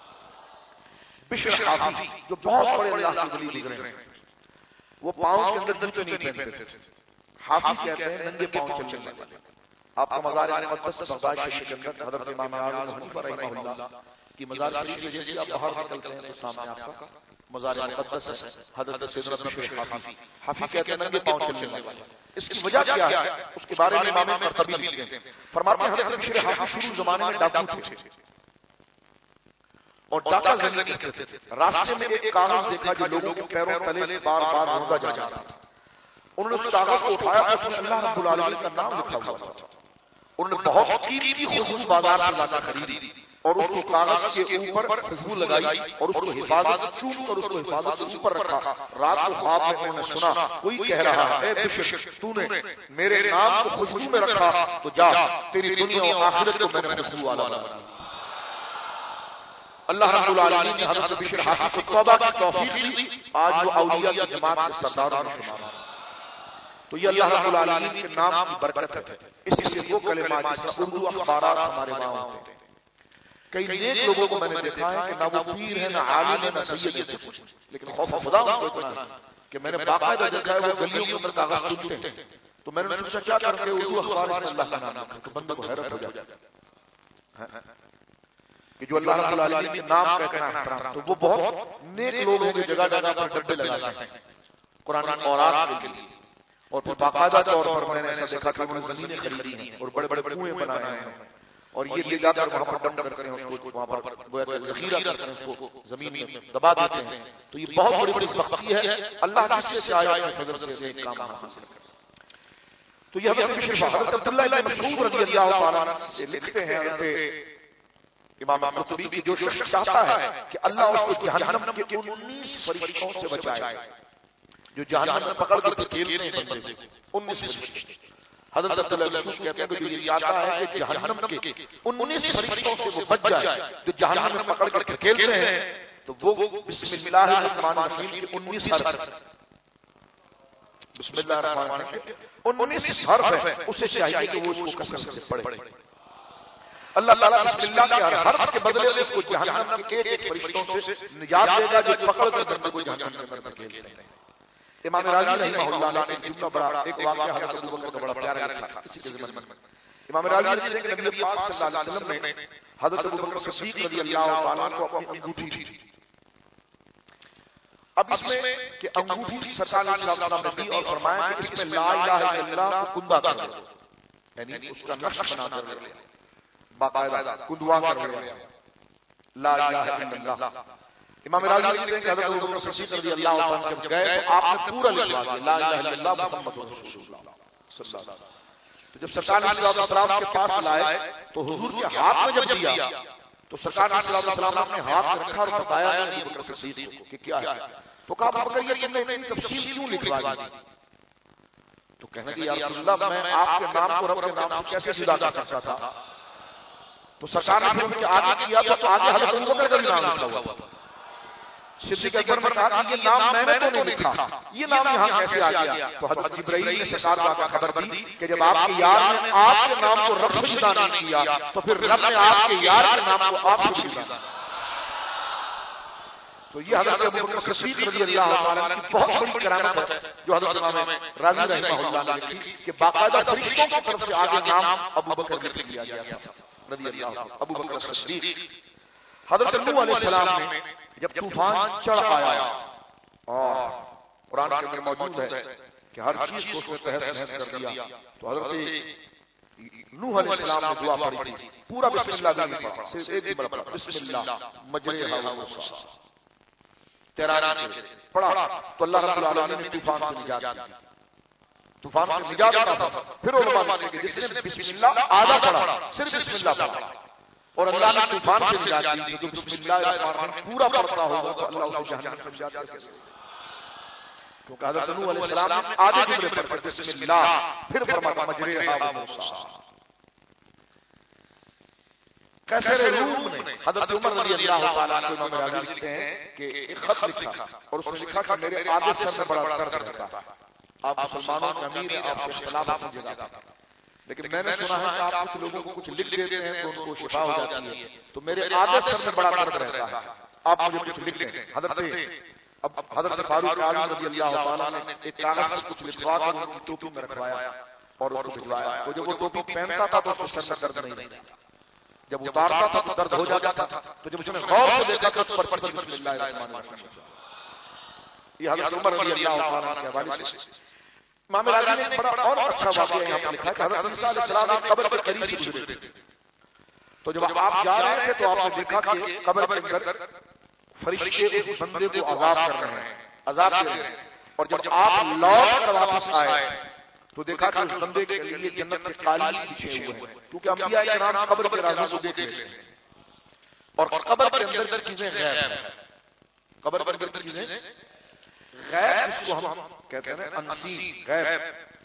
بشر حافی جو بہت بڑے اللہ کے ولی گزرے ہیں، وہ پاؤں کے اندر جوتے نہیں پہنتے تھے، حافی کہتے ہیں ننگے پاؤں چلنے والے۔ آپ کا مزار مقدس بغداد شریف کے اندر حضرت امام اعظم ابو حنیفہ رحمہ اللہ کی مزار شریف کے جیسے آپ باہر نکلتے ہیں تو سامنے آپ کا مزار مقدس ہے، حضرت سیدنا بشر حافی۔ حافی کہتے ہیں ننگے پاؤں چلنے والے۔ اس کی وجہ کیا ہے اس کے بارے میں امام قرطبی لکھتے ہیں، فرماتے ہیں حضرت بشر حافی شروع زمانے میں ڈاکو تھے اور ڈاکہ زنی کرتے تھے۔ راستے میں ایک کاغذ دیکھا جو لوگوں کے پیروں تلے بار بار روزہ جا رہا تھا، انہوں نے اس کاغذ کو اٹھایا، اس میں اللہ رب العالمین کا نام لکھا ہوا تھا۔ انہوں نے بہت قیمتی خوشبو بازار سے لا کر خریدی اور اس کو کاغذ کے اوپر خوشبو لگائی اور اس کو حفاظت چوم کر اس کو حفاظت سے اوپر رکھا۔ رات کو خواب میں انہوں نے سنا کوئی کہہ رہا ہے اے بشر تو نے میرے نام کو خوشبو میں رکھا تو جا تیری دنیا و آخرت کو میں نے خوشبو والا بنا۔ اللہ رب العالمین نے حضرت بشر حافی کو توبہ کی توفیق دی، آج وہ اولیاء کی جماعت کے سرداروں میں شمار ہیں۔ تو یہ اللہ رب العالمین کے نام کی برکت ہے، اس لیے وہ کلمات جس طرح اردو اخبارات ہمارے وہاں ہوتے ہیں۔ کئی نیک لوگوں کو میں نے دیکھا ہے کہ نہ وہ پیر ہے نہ عالم ہے نہ سید ہے، لیکن خوف خدا ان کو اتنا ہے کہ میں نے باقاعدہ دیکھا ہے وہ گلیوں کے اندر کاغذ ڈھونڈتے ہیں، تو میں نے سوچا کیا کر کے اردو اخبار میں اللہ کا نام ہے، تو بندے کو حیرت ہو جاتی ہے کہ جو اللہ رب العالمین کے نام کا اتنا احترام، تو وہ بہت نیک لوگ ہیں جو جگہ جگہ پر ڈبے لگاتے ہیں قرآن اورات کے لیے، اور پھر باقاعدہ طور پر میں نے ایسا دیکھا کہ انہوں نے زمینیں خریدی ہیں اور بڑے بڑے کنویں بنائے ہیں اور یہ لے جا کر وہاں پر ڈمپ کرتے ہیں، اس کو وہاں پر گویا کہ ذخیرہ کرتے ہیں، اس کو زمین میں دبا دیتے ہیں۔ تو یہ بہت بڑی بڑی بختی ہے، اللہ کس سے آیا ہے فضل سے ایک کام حاصل کرتا ہے۔ تو یہ حضرت بشر حضرت عبداللہ بن مسعود رضی اللہ تعالیٰ عنہ سے لکھتے ہیں حضرت امام قرطبی کہ جو شخص چاہتا ہے کہ اللہ اس کو جہنم کے انیس فرشتوں سے بچائے جو جہنم میں پکڑ کر کھیلتے ہیں بندے کو، انیس فرشتے، حضرت عبداللہ بن مسعود کہتے ہیں کہ جو یہ چاہتا ہے کہ جہنم کے انیس فرشتوں سے وہ بچ جائے جو جہنم میں پکڑ کر کھیلتے ہیں، تو وہ بسم اللہ الرحمن الرحیم کے انیس حرف، بسم اللہ الرحمن الرحیم کے انیس حرف ہے، اسے چاہیے کہ وہ اس کو کثرت سے پڑھے۔ اللہ تعالیٰ بسم اللہ کے ہر حرف کے بدلے اس کو جہنم کے ایک ایک فرشتوں سے نجات دے گا جو پکڑ کر بندے کو جہنم کے اندر کھیلتے ہیں۔ امام راضی رحمہ اللہ نے ایک جملہ بڑا ایک واقعہ حضرت ابو بکر کا بڑا پیارا لکھا اسی کے ضمن میں امام راضی کہتے ہیں کہ نبی پاک صلی اللہ علیہ وسلم نے حضرت ابوبکر صدیق رضی اللہ تعالیٰ عنہ کو اپنی انگوٹھی دی. اب اس میں کہ انگوٹھی سرکار علیہ السلام نے دی اور فرمایا کہ اس میں لا الہ الا اللہ کو کندہ کر دو، یعنی اس کا نقش بنا کر لیا، باقاعدہ کندوا کر لیا لا الہ الا اللہ. امام راضی کہتے ہیں کہ حضرت ابوبکر صدیق رضی اللہ تعالیٰ عنہ جب گئے تو آپ نے پورا لکھوا دیا لا الہ الا اللہ محمد رسول اللہ صلی اللہ علیہ وسلم. تو جب سرکار علیہ السلام کے پاس لائے تو حضور کے ہاتھ میں جب دیا تو سرکار علیہ السلام نے ہاتھ رکھا اور بتایا ابو بکر صدیق کو کہ کیا ہے. تو کہا ابو بکر یہ تم نے اتنی تفصیل کیوں لکھوا دی؟ تو کہنے کہ یا رسول اللہ میں آپ کے نام کو رب کے نام سے کیسے جدا کر سکتا تھا؟ تو سرکار نے پھر آگے کیا تو آگے حضرت ابو بکر کا بھی نام لکھا ہوا تھا. صدیق اکبر نے کہا کہ یہ نام میں نے تو نہیں لکھا، یہ نام یہاں کیسے آ گیا؟ تو حضرت جبرائیل نے سرکار کو خبر دی کہ جب آپ کے یار نے آپ کے نام کو رب سے جدا نہیں کیا تو پھر رب نے آپ کے یار کے نام کو آپ سے جدا. تو یہ حضرت ابوبکر صدیق رضی اللہ تعالیٰ عنہ کی بہت بڑی کرامت ہے جو حضرت امام راضی رحمہ اللہ نے لکھی کہ باقاعدہ فرشتوں کی طرف سے آگے نام ابوبکر لکھ دیا گیا تھا رضی اللہ عنہ ابوبکر صدیق. حضرت نوح علیہ السلام نے جب طوفان چڑھ آیا اور قرآن کے اندر موجود ہے کہ ہر چیز کو اس نے تہس نہس کر دیا تو حضرت نوح علیہ السلام نے دعا پڑھی تھی پورا بسم اللہ بھی پڑھا صرف ایک بار پڑھا بسم اللہ مجریہا و مرساہا تیرانہ پڑھا تو اللہ رب العالمین نے طوفان سے نجات دی. طوفان سے نجات عطا تھا. پھر علماء نے کہ جس نے بسم اللہ آدھا پڑھا صرف بسم اللہ پڑھا اور اللہ نے طوفان سے نجات دی جو بسم اللہ الرحمن الرحیم پورا پڑھتا ہوگا تو اللہ اسے جہنم سے نجات دے گا. کیونکہ حضرت نوح علیہ السلام نے آدھے جملے پر پڑھا بسم اللہ پھر فرمایا مجریہا و مرساہا. کیسر روم نے حضرت عمر رضی اللہ تعالیٰ عنہ کو امام راضی لکھتے ہیں کہ ایک خط لکھا اور اس نے لکھا کہ میرے آدھے سر میں بڑا درد رہتا ہے، آپ مسلمانوں کا امیر ہیں، آپ کے خلاف اپنی جگہ تھا، لیکن میں نے سنا ہے کہ آپ کچھ لوگوں کو کچھ لکھ دیتے ہیں تو ان کو شفا ہو جاتی ہے، تو میرے آدھے سر میں بڑا درد رہتا ہے، آپ مجھے کچھ لکھ دیں. حضرت اب حضرت فاروق اعظم رضی اللہ تعالیٰ نے ایک کاغذ پر کچھ لکھوا کر ان کی ٹوپی میں رکھوایا اور اس کو بھجوایا. تو جب وہ ٹوپی پہنتا تھا تو اس کو سر میں درد نہیں رہتا، جب اتارتا تھا تو درد ہو جاتا تھا. تو جب اس نے غور سے دیکھا تو اس پر بسم اللہ الرحمن الرحیم. یہ حضرت عمر رضی اللہ تعالیٰ کے حوالے سے امام راضی نے بڑا اور اچھا واقعہ یہاں پر لکھا کہ حضرت عیسیٰ علیہ السلام قبر کے قریب سے گزرے تھے. تو جب آپ جا رہے تھے تو آپ نے دیکھا کہ قبر کے اندر فرشتے اس بندے کو عذاب کر رہے ہیں، عذاب دے رہے ہیں. اور جب آپ لوٹ کر واپس آئے تو دیکھا کہ اس بندے کے لیے جنت کے قالین بچھے ہوئے ہیں، کیونکہ انبیاء کرام قبر کے رازوں کو دیکھ لیتے ہیں اور قبر کے اندر چیزیں غیب ہیں. قبر کے اندر چیزیں غیب اس کو ہم کہتے ہیں انسین غیب.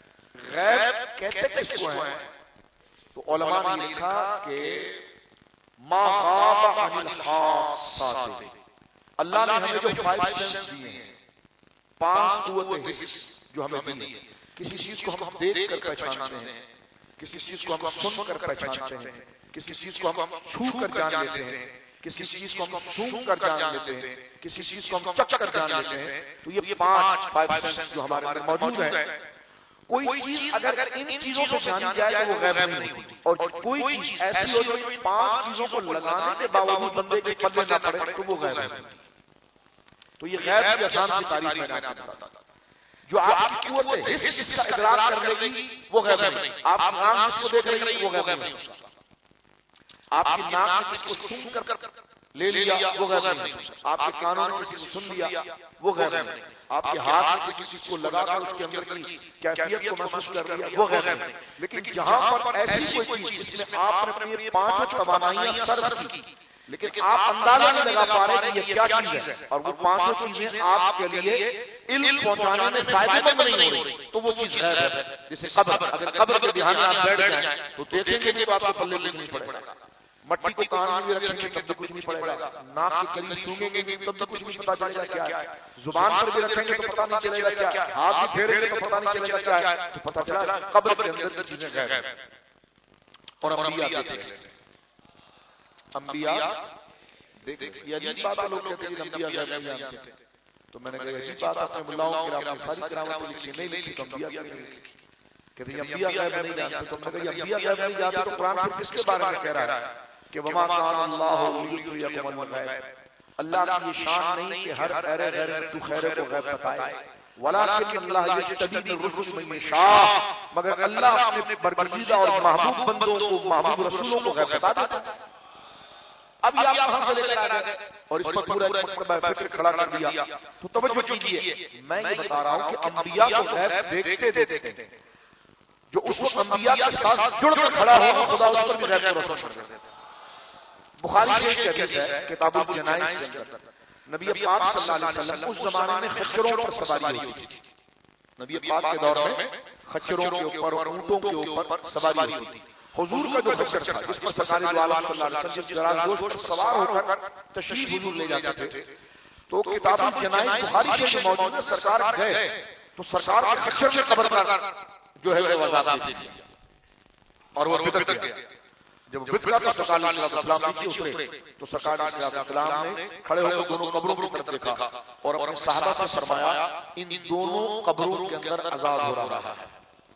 غیب کہتے کس کو ہیں؟ تو علماء نے لکھا کہ ما غاب عن الخاصات، اللہ نے ہمیں جو فائیو سینس دیے ہیں، پانچ قوت حس جو ہمیں دی ہے، کسی چیز کو ہم دیکھ کر پہچانتے ہیں، کسی چیز کو ہم سن کر پہچانتے ہیں، کسی چیز کو ہم چھو کر جان لیتے ہیں، کسی چیز کو ہم سونگ کر جان لیتے ہیں، کسی چیز کو ہم چکھ کر جان لیتے ہیں. تو یہ پانچ فائیو سینس جو ہمارے اندر موجود ہیں، کوئی چیز اگر ان چیزوں سے جانی جائے تو وہ غیب نہیں ہوتی، اور کوئی چیز ایسی ہو جو پانچ چیزوں کو لگانے کے باوجود بندے کے پلے نہ پڑے تو وہ غیب ہے. تو یہ غیب کی آسان سی تعریف میں نے آپ کو بتاتا. جو آپ کی قوت حس اس کا ادراک کر لے گی وہ غیب نہیں. آپ ناک جس کو دیکھ رہی ہے وہ غیب نہیں. آپ کی ناک نے کسی کو سن کر لے لیا وہ غیب نہیں. آپ کے کانوں نے کسی کو سن لیا وہ غیب نہیں. آپ کے ہاتھ نے کسی کو لگا کر اس کے اندر کی کیفیت کو محسوس کر لیا وہ غیب نہیں. لیکن جہاں پر ایسی کوئی چیز جس میں آپ نے اپنی پانچ توانائیاں صرف کی لیکن آپ اندازہ نہیں لگا پا رہے کہ یہ کیا چیز ہے، اور وہ پانچوں چیزیں آپ کے لیے علم پہنچانے میں فائدہ مند نہیں ہو رہی تو وہ چیز غیب ہے. جیسے قبر، اگر قبر کے دھیان میں آپ بیٹھ جائیں تو دیکھیں گے تو آپ کو پلے کچھ نہیں پڑے گا. مٹی کو کان میں رکھیں گے تب بھی کچھ نہیں پڑے گا. ناک کے قریب سونگیں گے تب بھی کچھ نہیں پتا چلے گا کیا ہے. زبان پر بھی رکھیں گے تو پتا نہیں چلے گا کیا ہے. ہاتھ بھی پھیریں گے تو پتا نہیں چلے گا کیا ہے. تو پتا چلا قبر کے اندر چیزیں غیب ہیں. اور انبیاء دیکھ رہے ہیں. انبیاء یہ عجیب بات ہے، لوگ کہتے ہیں انبیاء غیب نہیں جانتے. تو میں نے کہا عجیب بات ہے، ملاؤں کی آپ نے ساری کرامتیں لکھی نہیں لکھی تو انبیاء کی نہیں لکھی. کہ یہ انبیاء غیب نہیں جانتے. تم نے کہا یہ انبیاء غیب نہیں جانتے تو قرآن صرف کس کے بارے میں کہہ رہا ہے کہ وما کان اللہ لیطلعکم الغیب. اللہ کی یہ شان نہیں کہ ہر خیر غیر میں تو خیر کو غیب بتائے. ولکن اللہ یجتبی من الرسل من یشاء، مگر اللہ اپنے برگزیدہ اور محبوب بندوں کو، محبوب رسولوں کو غیب بتا دیتا ہے. اب یہ آپ کہاں سے لے کر آ گئے اور اس پر پورا ایک مکتبہ فکر کھڑا کر دیا. تو توجہ کیجیے، میں یہ بتا رہا ہوں کہ انبیاء کو غیب دیکھتے دیکھتے ہیں. جو اس وقت انبیاء کے ساتھ جڑ کر کھڑا ہوگا خدا اس پر بھی غیب کو روشن کر دیتا ہے. بخاری شریف کی حدیث ہے کتاب الجنائز کے اندر، نبی پاک صلی اللہ علیہ وسلم اس زمانے میں خچروں پر سواری ہوتی تھی. نبی پاک کے دور میں خچروں کے اوپر اور اونٹوں کے اوپر سواری ہوتی تھی. حضور کا جو خچر تھا جس پر سرکار دو عالم صلی اللہ علیہ وسلم جراح پر سوار ہو کر تشریف حضور لے جاتے تھے. تو کتاب الجنائز بخاری شریف میں موجود ہے. سرکار گئے تو سرکار کے خچر میں قبر کا جو ہے وہ عذاب دے دیا اور وہ بدعت گیا. جب بدعت کا سرکار علیہ السلام نیچے اترے تو سرکار علیہ السلام نے کھڑے ہو کر دونوں قبروں کی طرف دیکھا اور اپنے صحابہ سے فرمایا ان دونوں قبروں کے اندر عذاب ہو رہا ہے.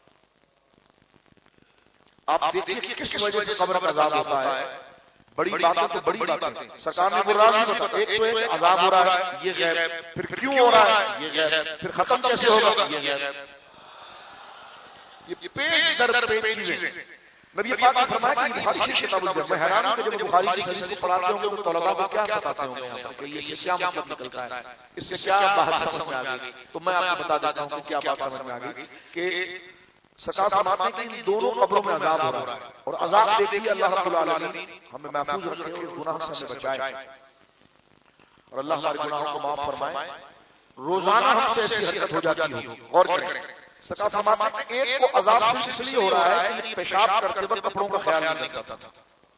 آپ دیکھیے کس وجہ سے قبر کا عذاب ہوتا ہے. بڑی باتیں تو بڑی باتیں سرکار نے وہ راز نہیں بتا. ایک تو ایک عذاب ہو رہا ہے یہ غیب، پھر کیوں ہو رہا ہے یہ غیب، پھر ختم کیسے ہوگا یہ غیب. یہ پیج در پیج چیزیں. نبی پاک نے فرمایا کہ بخاری کی کتاب میں میں حیران ہوں کہ جب بخاری کی حدیث کو پڑھاتے ہوں گے تو طلباء کو کیا بتاتے ہوں گے یہاں پر کہ یہ کیا مطلب نکلتا ہے، اس سے کیا بات سمجھ میں آ گئی. تو میں آپ کو بتا دیتا ہوں کہ کیا بات سمجھ میں آ گئی کہ سرکار فرماتے ہیں کہ ان دونوں قبروں میں عذاب ہو رہا ہے. اور عذاب دیکھیے اللہ رب العالمین ہمیں محفوظ رکھے اور گناہ سے ہمیں بچائے اور اللہ ہمارے گناہوں کو معاف فرمائے. روزانہ ہم سے ایسی حرکت ہو جاتی ہے، غور کریں. سرکار فرماتے ہیں ایک کو عذاب اس لیے ہو رہا ہے کہ پیشاب کرتے وقت کپڑوں کا خیال نہیں کرتا تھا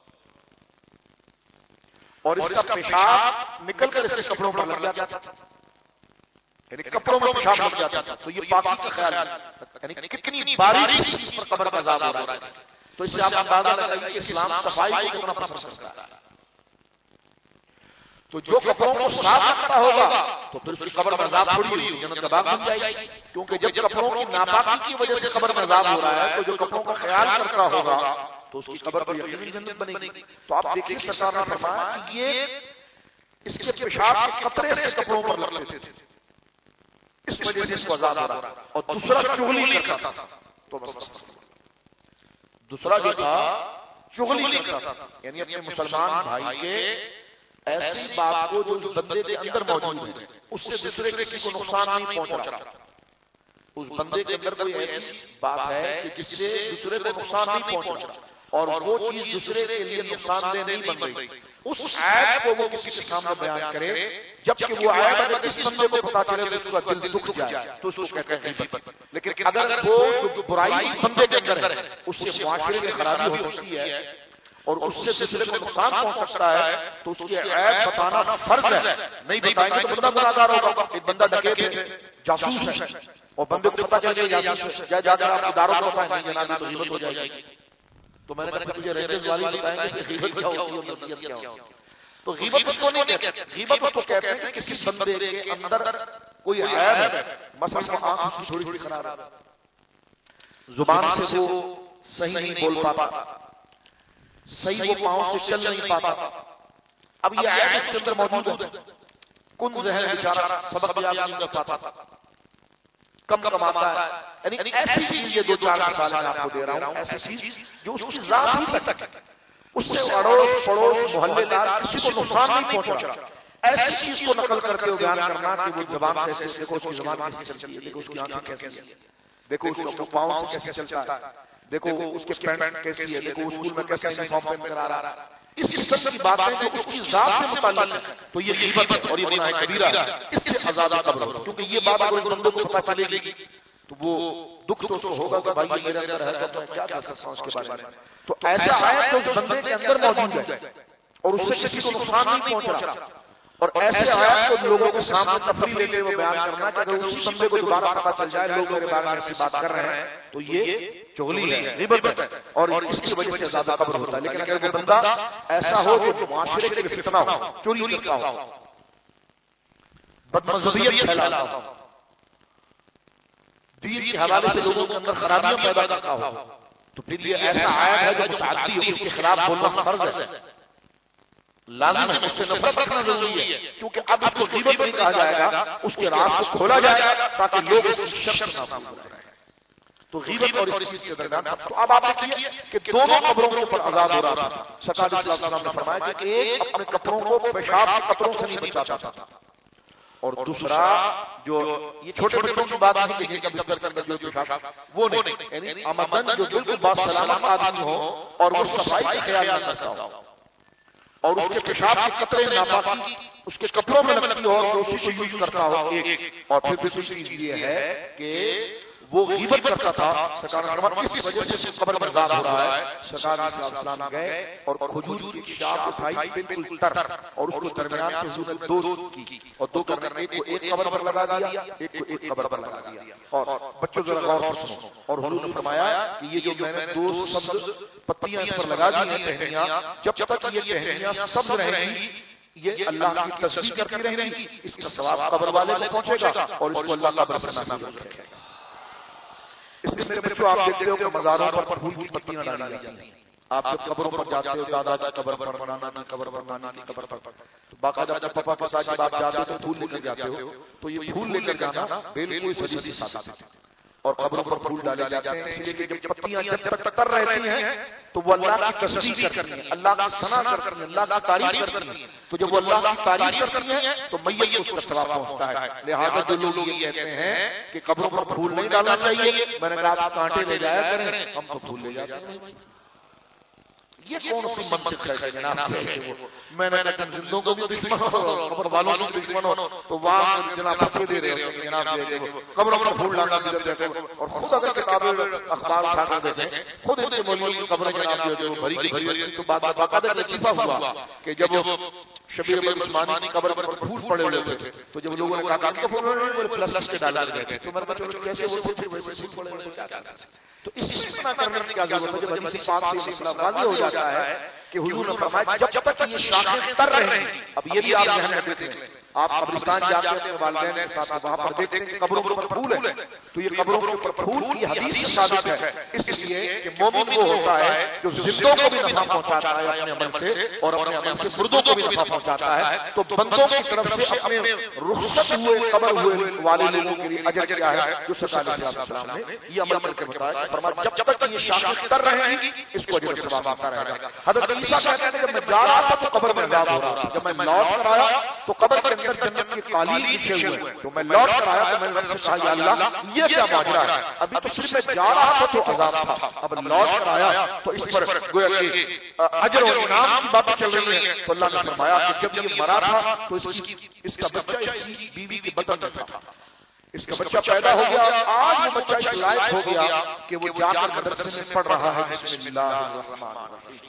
اور اس کا پیشاب نکل کر اس کے کپڑوں پر لگ جاتا تھا، یعنی کپڑوں میں پیشاب لگ جاتا تھا. تو یہ پاکی کا خیال یعنی کتنی باریک چیز پر قبر کا عذاب ہو رہا ہے. تو اس سے آپ اندازہ لگائیے کہ اسلام صفائی کو کتنا پسند کرتا ہے. تو جو کپڑوں کو صاف رکھتا ہوگا تو پھر اس کی قبر میں عذاب تھوڑی ہوگی، جنت کا باغ بن جائے گی. کیونکہ جب کپڑوں کی ناپاکی کی وجہ سے قبر میں عذاب ہو رہا ہے تو جو کپڑوں کا خیال کرتا ہوگا تو اس کی قبر پر یقینی جنت بنے گی. تو آپ دیکھیے سرکار نے فرمایا کہ یہ اس کے پیشاب کے قطرے سے کپڑوں پر لگتے تھے، اس وجہ سے اس کو عذاب ہو رہا. اور دوسرا چغلی کرتا تھا. تو بس دوسرا جو تھا چغلی کرتا تھا، یعنی اپنے مسلمان بھائی کے ایسی بات کو جو اس بندے کے اندر موجود ہے اس سے دوسرے کسی کو نقصان نہیں پہنچ رہا. اس بندے کے اندر کوئی ایسی بات ہے کہ جس سے دوسرے کو نقصان نہیں پہنچ رہا اور وہ چیز دوسرے کے لیے نقصان دہ نہیں بن رہی. اس عیب کو وہ کسی کے سامنے بیان کرے جبکہ وہ عیب اگر کسی بندے کو پتا چلے تو اس کا دل دکھ جائے تو اس کو کہتے ہیں غیبت. لیکن اگر وہ جو برائی بندے کے اندر ہے اس سے معاشرے میں خرابی ہو سکتی ہے اور اس سے دوسرے کو نقصان پہنچ سکتا ہے تو اس کے عیب بتانا فرض ہے. نہیں بتائیں گے تو بندہ گناہگار ہوگا. ایک بندہ ڈکیت ہے، جاسوس ہے اور بندے کو پتا چل گیا جاسوس ہے، جا کر آپ اداروں کو بتائیں نہیں جناب تو غیبت ہو جائے گی. تو میں نے کہا تجھے ریجز والی بتائیں گے کہ غیبت کیا ہوتی ہے اور نصیحت کیا ہوتی ہے. تو غیبت کو نہیں کہتے. غیبت کو کہتے ہیں کہ کسی بندے کے اندر کوئی عیب ہے، مثلا آنکھ کی تھوڑی سی خراب ہے، زبان سے وہ صحیح نہیں بول پاتا، صحیح وہ پاؤں سے چل نہیں پاتا. اب یہ عیب اس کے اندر موجود ہے. کن ذہن بیچارہ سبق یاد نہیں کر پاتا، کم کماتا ہے. یعنی ایسی چیز یہ دو چار مثالیں میں آپ کو دے رہا ہوں، ایسی چیز جو اس کی ذات ہی تک ہے، اس سے اڑوس پڑوس محلے دار کسی کو نقصان نہیں پہنچ رہا. ایسی چیز کو نقل کر کے بیان کرنا کہ وہ زبان کیسے، دیکھو اس کی زبان کیسے چلتی ہے، دیکھو اس کی آنکھیں کیسی ہیں، دیکھو اس کو پاؤں سے کیسے چلتا ہے، دیکھو اس کے پینٹ کیسی ہے، دیکھو اسکول میں کیسا یونیفارم پہن کر آ رہا ہے. اس قسم کی باتیں جو اس کی ذات سے متعلق ہے تو یہ غیبت ہے اور یہ گناہ کبیرہ ہے. اس سے عذاب قبر ہے. کیونکہ یہ بات اگر بندوں کو پتہ چلے گی تو وہ دکھ تو اس کو ہوگا کہ بھائی یہ میرے اندر ہے تو میں کیا کر سکتا ہوں اس کے بارے میں. تو ایسا ہے تو اس بندے کے اندر موجود ہے اور اس سے کسی کو نقصان نہیں پہنچ رہا. اور ایسے آیات کو لوگوں کے سامنے تفریح لیتے ہوئے بیان کرنا کہ اگر اسی بندے کو دوبارہ پتہ چل جائے لوگ میرے بارے میں ایسی بات کر رہے ہیں تو یہ چغلی ہے، غیبت ہے اور اس کی وجہ سے زیادہ قبر ہوتا ہے. لیکن اگر وہ بندہ ایسا ہو جو معاشرے کے لیے فتنہ ہو، چوری کرتا ہو، بدمذہبیت پھیلاتا ہو، دین کے حوالے سے لوگوں کے اندر خرابیاں پیدا کرتا ہو تو پھر یہ ایسا آیت ہے جو متعدی ہے، اس کے خلاف بولنا فرض ہے، لازم ہے، اس سے نفرت رکھنا ضروری ہے، کیونکہ اب اس کو غیبت نہیں کہا جائے گا، اس کے راز کو کھولا جائے گا تاکہ لوگ اس کی شرط نہ پوچھیں۔ تو غیبت اور اس چیز کے درمیان تو اب آپ دیکھیے کہ دونوں قبروں کے اوپر عذاب ہو رہا تھا۔ سرکار صلی اللہ علیہ وسلم نے فرمایا کہ ایک اپنے کپڑوں کو پیشاب کے قطروں سے نہیں بچاتا تھا، اور دوسرا جو یہ چھوٹے بچوں کی بات نہیں کہ جن کا بستر کے اندر جو پیشاب وہ نہیں، یعنی آمدن جو بالکل باسلامت آدمی ہو اور وہ صفائی کا خیال نہ کرتا ہو اور اس کے پیشاب کے قطرے ناپاکی اس کے کپڑوں میں لگتی ہو اور اسی کو یوز کرتا ہو ایک، اور پھر دوسری چیز یہ ہے کہ وہ غیبت کرتا تھا۔ سرکار نے فرمایا اس وجہ سے قبر میں عذاب ہو رہا ہے۔ سرکار علیہ السلام گئے اور کھجور کی شاخ اٹھائی بالکل تر اور اس کو درمیان سے حضور نے دو کی اور دو کرنے ایک کو ایک قبر پر لگا دیا، ایک کو ایک قبر پر لگا دیا۔ اور بچوں ذرا غور سے سنو، اور حضور نے فرمایا کہ یہ جو میں نے دو سبز پتیاں اس پر لگا دی ہیں ٹہنیاں، جب تک یہ ٹہنیاں سبز رہیں گی یہ اللہ کی تسبیح کرتی رہیں گی، اس کا ثواب قبر والے کو پہنچے گا اور اس کو اللہ قبر سے نصیب رکھے گا۔ اس لیے میرے بچوں آپ دیکھتے ہو کہ مزاروں پر پھول کی پتیاں ڈالی جاتی ہیں، آپ جب قبروں پر جاتے ہو دادا کی قبر پر، نانا کی قبر پر، نانی کی قبر پر، تو باقاعدہ جب پاپا کے ساتھ جب آپ جاتے ہو تو پھول لے کر جاتے ہو، تو یہ پھول لے کر جانا بالکل حدیثی ثابت ہے، اور قبروں پر پھول ڈالے جاتے ہیں اس لیے کہ جب پتیاں جب تک تر رہتی ہیں تو وہ اللہ کی تسبیح کرتی ہیں، اللہ کی ثنا کرتی ہیں، اللہ کی تعریف کرتی ہیں، تو جب وہ اللہ کی تعریف کرتی ہیں تو میت کو اس کا ثواب پہنچتا ہے۔ لہٰذا جو لوگ یہ کہتے ہیں کہ قبروں پر پھول نہیں ڈالنا چاہیے، میں نے کہا آپ کانٹے لے جایا کریں، ہم تو پھول لے جاتے ہیں۔ یہ کون سی منطق ہے جناب؟ میں نے کہا زندوں کو بھی دشمن ہو قبر والوں کو بھی دشمن ہو تو وہاں جناب فتوے دے رہے ہیں جناب قبروں پر پھول ڈالنا بھی دیتے ہیں، اور خود اگر کتابیں اخبار اٹھا کر دیتے ہیں خود ان کے مولویوں کی قبریں جناب جو بھری بھری ہوئی تو بعد باقاعدہ لطیفہ ہوا کہ جب شبیر احمد عثمانی کی قبر پر پھول پڑے ہوئے تھے تو جب لوگوں نے کہا کہ ان کو پھول پلاسٹک کے ڈال کر گئے تو میں نے کہا کیسے وہ پھول ویسے پھول پڑے ہوئے کیا کر سکتے؟ تو اس چیز کو کرنے کی کیا ضرورت ہے؟ جب حدیث پاک سے مسئلہ واضح ہو جاتا ہے کہ حضور نے فرمایا جب تک یہ شاخیں تر رہیں گی، اب یہ بھی آپ ذہن میں دیتے ہیں، آپ قبرستان جاتے ہیں والدین کے ساتھ وہاں پر دیکھتے ہیں کہ قبروں کے اوپر پھول ہے، تو یہ قبروں کے اوپر پھول کی حدیث سے ثابت ہے، اس لیے کہ مومن وہ ہوتا ہے جو زندوں کو بھی نفع پہنچاتا ہے اپنے عمل سے اور اپنے عمل سے مردوں کو بھی نفع پہنچاتا ہے، تو بندوں کی طرف سے اپنے رخصت ہوئے قبر ہوئے والے لوگوں کے لیے اجر کیا ہے جو سرکار علیہ السلام نے یہ عمل کر کے بتایا۔ فرمایا جب تک یہ شاخیں تر رہیں گی اس کو اجر ثواب آتا رہے گا۔ حضرت عیسیٰ کہتے ہیں کہ جب میں جا رہا تھا تو قبر میں عذاب ہو رہا تھا، جب میں لوٹ کر آیا تو قبر کے اندر جنت کی قالین بچھے ہوئے، تو میں لوٹ کر آیا تو میں نے رب سے کہا یا اللہ یہ کیا ماجرا ہے؟ ابھی تو صرف میں جا رہا تھا تو عذاب تھا، اب لوٹ کر آیا تو اس پر گویا کہ اجر و انعام کی باتیں چل رہی ہیں۔ تو اللہ نے فرمایا کہ جب یہ مرا تھا تو اس کی اس کا بچہ اس کی بیوی کے بطن میں تھا، اس کا بچہ پیدا ہو گیا، آج وہ بچہ اس لائق ہو گیا کہ وہ جا کر مدرسے میں پڑھ رہا ہے بسم اللہ الرحمن الرحیم۔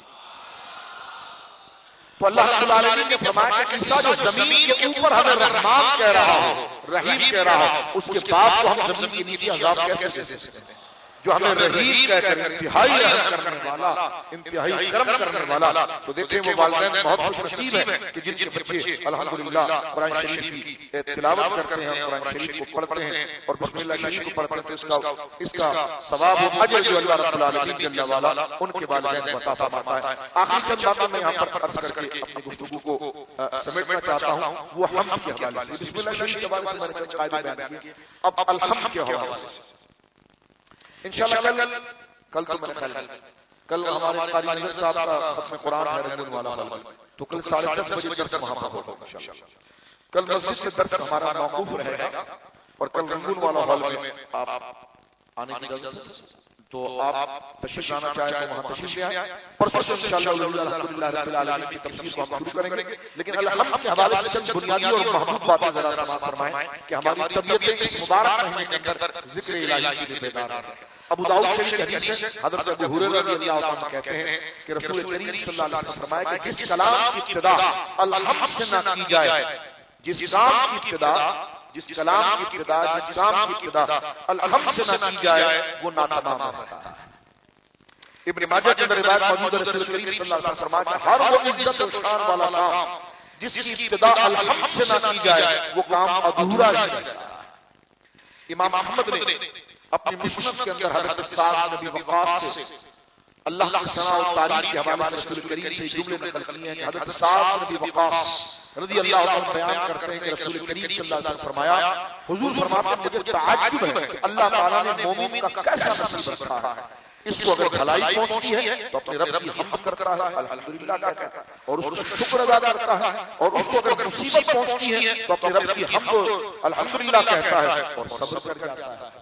تو اللہ رب العالمین نے فرمایا کہ عیسیٰ جو زمین کے اوپر ہمیں رحمان کہہ رہا ہو، رحیم کہہ رہا ہو، اس کے باپ کو ہم زمین کے نیچے عذاب کیسے دے سکتے ہیں؟ جو ہمیں رحیم کہہ کر انتہائی رحم کرنے والا، انتہائی کرم کرنے والا، تو دیکھیں وہ والدین بہت خوش نصیب ہیں کہ جن کے بچے الحمدللہ قرآن شریف کی تلاوت کرتے ہیں، قرآن شریف کو پڑھتے ہیں اور بسم اللہ شریف کو پڑھتے ہیں، اس کا اس کا ثواب و اجر جو اللہ رب العالمین جل والا ان کے والدین کو عطا فرماتا ہے۔ آخری چند باتیں میں یہاں پر عرض کر کے اپنی گفتگو کو سمیٹنا چاہتا ہوں، وہ حمد کے حوالے سے، بسم اللہ شریف کے حوالے سے میں نے چند قاعدے بیان کیے، اب الحمد کے حوالے سے انشاءاللہ کل کل تو میں نے خیال کل ہمارے قاری نظر صاحب کا ختم قرآن ہے رنگون والا ہال، تو کل ساڑھے دس بجے درس وہاں پر ہوگا انشاءاللہ۔ کل مسجد سے درس ہمارا موقوف رہے گا اور کل رنگون والا ہال میں آپ آنے کی اجازت تو آپ تشریف لانا چاہیں تو وہاں تشریف لے آئیں۔ پرسوں سے انشاءاللہ الحمدللہ رب العالمین کی تفسیر کو ہم شروع کریں گے، لیکن الحمد کے حوالے سے چند بنیادی اور محدود باتیں ذرا سماعت فرمائیں کہ ہماری طبیعتیں اس مبارک مہینے کے اندر ذکر الہی کے لیے بیدار ہیں۔ ابو داؤد شریف کی حدیث ہے، حضرت ابو ہریرہ رضی اللہ عنہ کہتے ہیں کہ رسول کریم صلی اللہ علیہ وسلم نے فرمایا کہ جس کلام کی ابتدا الحمد سے نہ کی جائے، جس کام کی ابتدا جس کلام کی ابتدا جس کام کی ابتدا الحمد سے نہ کی جائے وہ ناتمام ہوتا ہے۔ ابن ماجہ کے اندر روایت موجود ہے، رسول کریم صلی اللہ علیہ وسلم فرمایا کہ ہر وہ عزت و شان والا کام جس کی ابتدا الحمد سے نہ کی جائے وہ کام ادھورا ہی رہتا ہے۔ امام احمد نے اپنی مصنف کے اندر حضرت سعد بن ابی وقاص سے اللہ کی ثنا و تعریف کے حوالے سے رسول کریم سے جملے نقل کیے ہیں کہ حضرت سعد بن ابی وقاص رضی اللہ عنہ بیان کرتے ہیں کہ رسول کریم صلی اللہ علیہ وسلم فرمایا، حضور فرماتے ہیں مجھے تعجب ہے کہ اللہ تعالیٰ نے مومن کا کیسا نصیب رکھا ہے، اس کو اگر بھلائی پہنچتی ہے تو اپنے رب کی حمد کرتا ہے، الحمدللہ کہتا ہے اور اس کا شکر ادا کرتا ہے، اور اس کو اگر مصیبت پہنچتی ہے تو اپنے رب کی حمد الحمدللہ کہتا ہے اور صبر کر جاتا ہے۔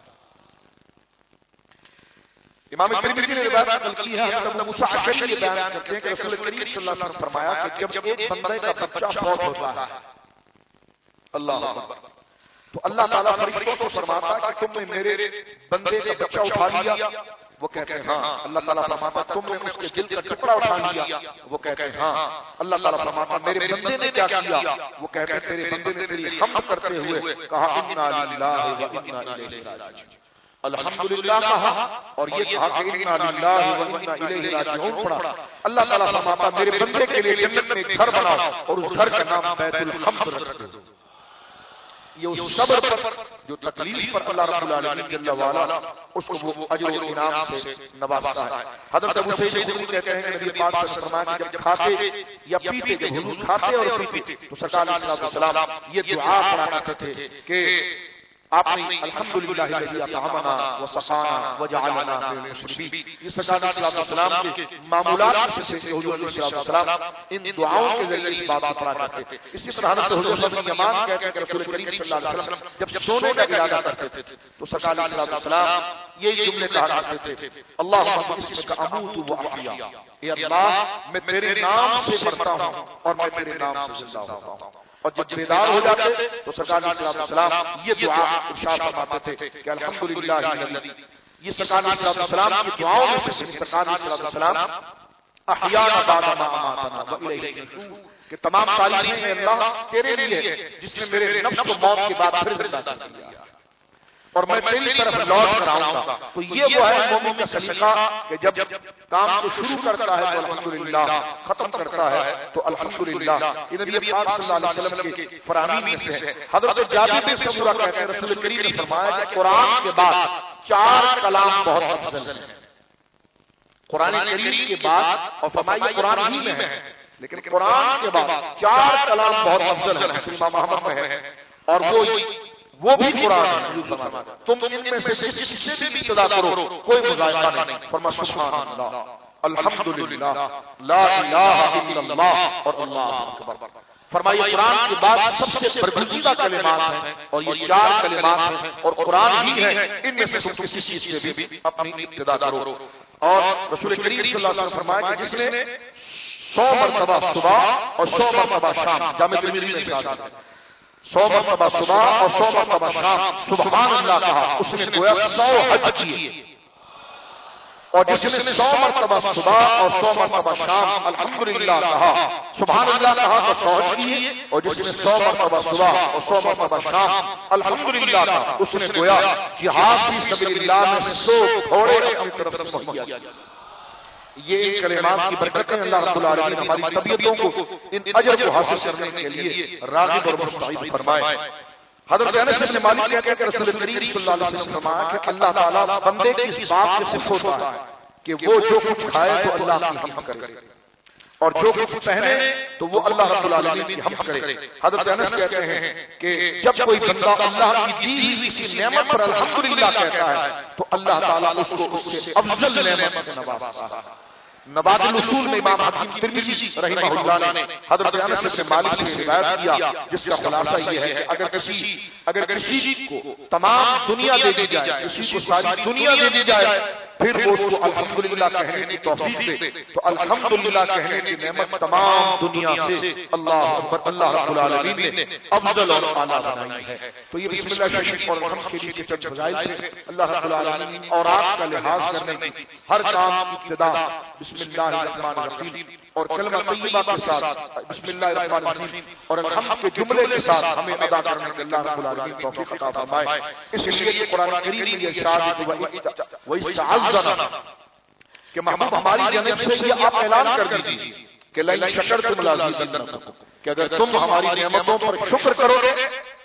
امام ترمذی نے روایت نقل کی ہے، حضرت ابو موسیٰ اشعری یہ بیان کرتے ہیں کہ رسول کریم صلی اللہ علیہ وسلم فرمایا کہ جب ایک بندے کا بچہ فوت ہوتا ہے، اللہ اکبر، تو اللہ تعالیٰ فرشتوں کو فرماتا ہے کہ تم نے میرے بندے کا بچہ اٹھا لیا، وہ کہتے ہیں ہاں۔ اللہ تعالیٰ فرماتا ہے تم نے اس کے دل کا ٹکڑا اٹھا لیا، وہ کہتے ہیں ہاں۔ اللہ تعالیٰ فرماتا ہے میرے بندے نے کیا کیا، وہ کہتے ہیں تیرے بندے نے تیری حمد کرتے ہوئے کہا انا للہ و انا الیہ راجعون، الحمدللہ کہا اور یہ کہا کہ انا للہ و انا الیہ راجعون پڑھا۔ اللہ تعالیٰ فرماتا ہے میرے بندے کے لیے جنت میں ایک گھر بناؤ اور اس گھر کا نام بیت الحمد رکھ دو۔ یہ اس صبر پر جو تکلیف پر اللہ رب العالمین جل وعلا اس کو وہ اجر و انعام سے نوازتا ہے۔ حضرت ابو سعید خدری کہتے ہیں کہ نبی پاک صلی اللہ علیہ وسلم کہ جب کھاتے یا پیتے، جب حضور کھاتے اور پیتے تو سرکار علیہ السلام یہ دعا پڑھا کرتے تھے کہ آپ نے الحمدللہ الذی اطعمنا وسقانا وجعلنا من المشربین، یہ سرکار علیہ السلام کے معمولات سے سے حضور علیہ السلام ان دعاؤں کے ذریعے اس بات کو پڑھا کرتے تھے۔ اسی طرح حضرت حضرت بن یمان کہتے ہیں کہ رسول کریم صلی اللہ علیہ وسلم جب سونے کا ارادہ کرتے تھے تو سرکار علیہ السلام یہ جملے کہا کرتے تھے، اللہم باسمک اموت واحیا، اے اللہ میں تیرے نام سے مرتا ہوں اور میں تیرے نام سے زندہ ہوتا ہوں۔ اور جب بیدار ہو جاتے تو سرکار علیہ السلام یہ دعا ارشاد فرماتے تھے کہ الحمدللہ الذی، یہ سرکار علیہ السلام کی دعاؤں میں سے سرکار علیہ السلام احیانا بعد ما اماتنا والیہ النشور، کہ تمام تعریفیں اللہ تیرے لیے جس نے میرے نفس کو موت کے بعد پھر زندہ کر دیا اور میں تیری طرف لوٹ کر آؤں گا۔ تو یہ وہ ہے مومن کا سلیقہ کہ جب کام کو شروع کرتا ہے تو الحمدللہ، ختم کرتا ہے تو الحمدللہ۔ یہ نبی پاک صلی اللہ علیہ وسلم کے فرامین میں سے ہے۔ حضرت جابر بن سمورہ کہتے ہیں رسول کریم نے فرمایا کہ قرآن کے بعد چار کلام بہت افضل ہیں، قرآن کریم کے بعد، اور فرمایا قرآن ہی میں ہے لیکن قرآن کے بعد چار کلام بہت افضل ہیں، امام احمد میں ہے، اور وہ وہ بھی قرآن ہے، تم ان میں سے کسی سے بھی ابتدا کرو کوئی مذائقہ نہیں۔ فرمایا سبحان اللہ، الحمدللہ، لا الہ الا اللہ اور اللہ اکبر۔ فرمایا قرآن کے بعد سب سے برگزیدہ کلمات ہیں اور یہ چار کلمات ہیں اور قرآن ہی ہے، ان میں سے تم کسی چیز سے بھی اپنی ابتدا کرو۔ اور رسول کریم صلی اللہ علیہ وسلم فرمایا کہ جس نے سو مرتبہ صبح اور سو مرتبہ شام، جامع ترمذی میں ارشاد ہے، سو مرتبہ صبح اور سو مرتبہ شام سبحان اللہ کہا، اس نے گویا سو حج کیے۔ اور جس نے سو مرتبہ صبح اور سو مرتبہ شام الحمدللہ کہا، سبحان اللہ کہا تو سو حج کیے، اور جس نے سو مرتبہ صبح اور سو مرتبہ شام الحمدللہ کہا، اس نے گویا جہاد فی سبیل اللہ میں سو گھوڑے اپنی طرف سے مہیا کیا۔ یہ کلمات کی برکتیں اللہ رب العالمین ہماری طبیعتوں کو ان اجر کو حاصل کرنے کے لیے راغب اور مستعد فرمائے۔ حضرت انس بن مالک کہتے ہیں کہ رسول کریم صلی اللہ علیہ وسلم نے فرمایا کہ اللہ تعالیٰ بندے کی اس بات سے خوش ہوتا ہے کہ وہ جو کچھ کھائے تو اللہ کی حمد کرے اور جو کچھ پہنے تو وہ اللہ رب العالمین کی حمد کرے۔ حضرت انس کہتے ہیں کہ جب کوئی بندہ اللہ کی دی ہوئی کسی نعمت پر الحمدللہ کہتا ہے تو اللہ تعالیٰ اس کو اس سے افضل نعمت سے نوازتا ہے۔ نبات الاصول میں امام حکیم ترمذی رحمہ اللہ نے حضرت انس بن مالک سے روایت کیا جس کا خلاصہ یہ ہے کہ اگر کسی اگر کسی کو تمام دنیا دے دی جائے، کسی کو ساری دنیا دے دی جائے، پھر وہ اس کو الحمدللہ کہنے کی توفیق دے تو الحمدللہ کہنے کی نعمت تمام دنیا سے اللہ اکبر اللہ رب العالمین نے افضل اور اعلیٰ بنائی ہے۔ تو یہ بسم اللہ شریف اور الحمد کے لیے چند فضائل سے اللہ رب العالمین اور آپ کا لحاظ کرنے کی ہر کام کی ابتدا بسم اللہ الرحمن الرحیم اور کلمہ طیبہ کے ساتھ بسم اللہ الرحمن الرحیم اور الحمد کے جملے کے ساتھ ہمیں ادا کرنے کے اللہ رب العالمین توفیق عطا فرمائے۔ اس لیے یہ قرآن کریم میں یہ ارشاد ہے وَإِسْتَعَذَّنَا کہ محبوب ہماری جانب سے یہ آپ اعلان کر دیجیے کہ لَئِن شَكَرْتُمْ لَأَزِيدَنَّكُمْ کہ اگر تم ہماری نعمتوں پر شکر کرو گے تو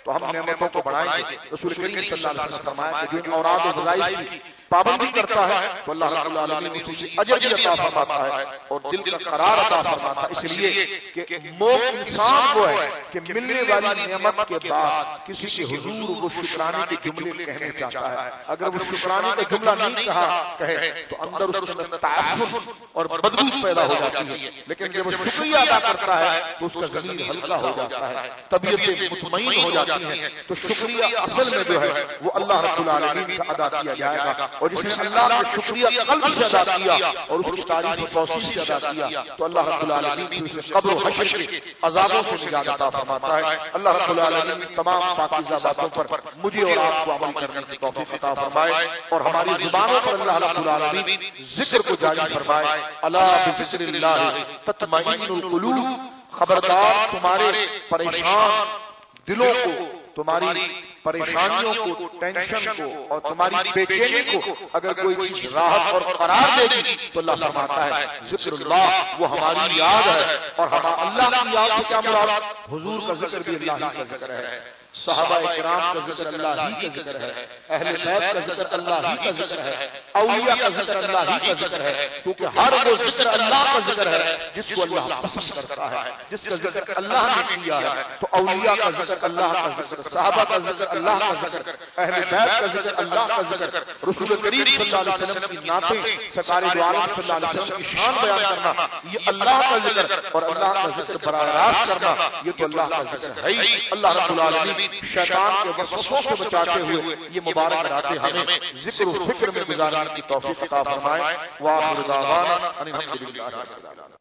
تو ہم نعمتوں کو بڑھائیں گے۔ رسول کریم صلی اللہ علیہ وسلم نے فرمایا کہ جو اوراد و وظائف کی پابندی کرتا ہے تو اللہ رب العالمین اسے اجر بھی عطا فرماتا ہے اور دل کا قرار عطا فرماتا ہے، اس لیے کہ مومن انسان وہ ہے کہ ملنے والی نعمت کے بعد کسی کے حضور وہ شکرانے کے جملے کہنے چاہتا ہے۔ اگر وہ شکرانے کا جملہ نہیں کہا کہے تو اندر اس کے اندر تعفن اور بدبو پیدا ہو جاتی ہے، لیکن جب وہ شکریہ ادا کرتا ہے تو اس کا ضمیر ہلکا ہو جاتا ہے، طبیعتیں مطمئن ہو جاتی ہیں۔ تو شکریہ اصل میں جو ہے وہ اللہ رب العالمین کا ادا کیا جائے گا، اور جس نے اللہ کا شکریہ قلب سے ادا کیا اور اس کی تعریف و توصیف سے ادا کیا تو اللہ رب العالمین اسے قبر و حشر کے عذابوں سے نجات عطا فرماتا ہے۔ اللہ رب العالمین تمام پاکیزہ باتوں پر مجھے اور آپ کو عمل کرنے کی توفیق عطا فرمائے اور ہماری زبانوں پر اللہ رب العالمین ذکر کو جاری فرمائے۔ الا بذکر اللہ تطمئن القلوب، خبردار تمہارے پریشان دلوں کو، تمہاری پریشانیوں کو، ٹینشن کو اور تمہاری بے چینی کو اگر کوئی چیز راحت اور قرار دے گی تو اللہ فرماتا ہے ذکر اللہ وہ ہماری یاد ہے۔ اور ہم اللہ کی یاد سے کیا مراد؟ حضور کا ذکر بھی اللہ ہی کا ذکر ہے، صحابہ کرام کا ذکر اللہ ہی کا ذکر ہے، اہل بیت کا ذکر اللہ ہی کا ذکر ہے، اولیاء کا ذکر اللہ ہی کا ذکر ہے، کیونکہ ہر وہ ذکر اللہ کا ذکر ہے جس کو اللہ پسند کرتا ہے، جس کا ذکر اللہ نے کیا ہے۔ تو اولیاء کا ذکر اللہ کا ذکر، صحابہ کا ذکر اللہ کا ذکر، اہل بیت کا ذکر اللہ کا ذکر، رسول کریم صلی اللہ علیہ وسلم کی نعتیں، سرکار دو عالم صلی اللہ علیہ وسلم کی شان بیان کرنا، یہ اللہ کا ذکر اور اللہ کا ذکر براہ راست کرنا، یہ تو اللہ کا ذکر ہے ہی۔ اللہ رب العالمین شیطان کے وسوسوں سے بچاتے ہوئے یہ مبارک راتیں ہمیں ذکر و فکر میں گزارنے کی توفیق عطا فرمائے۔ وآخر دعوانا ان الحمد للہ رب العالمین۔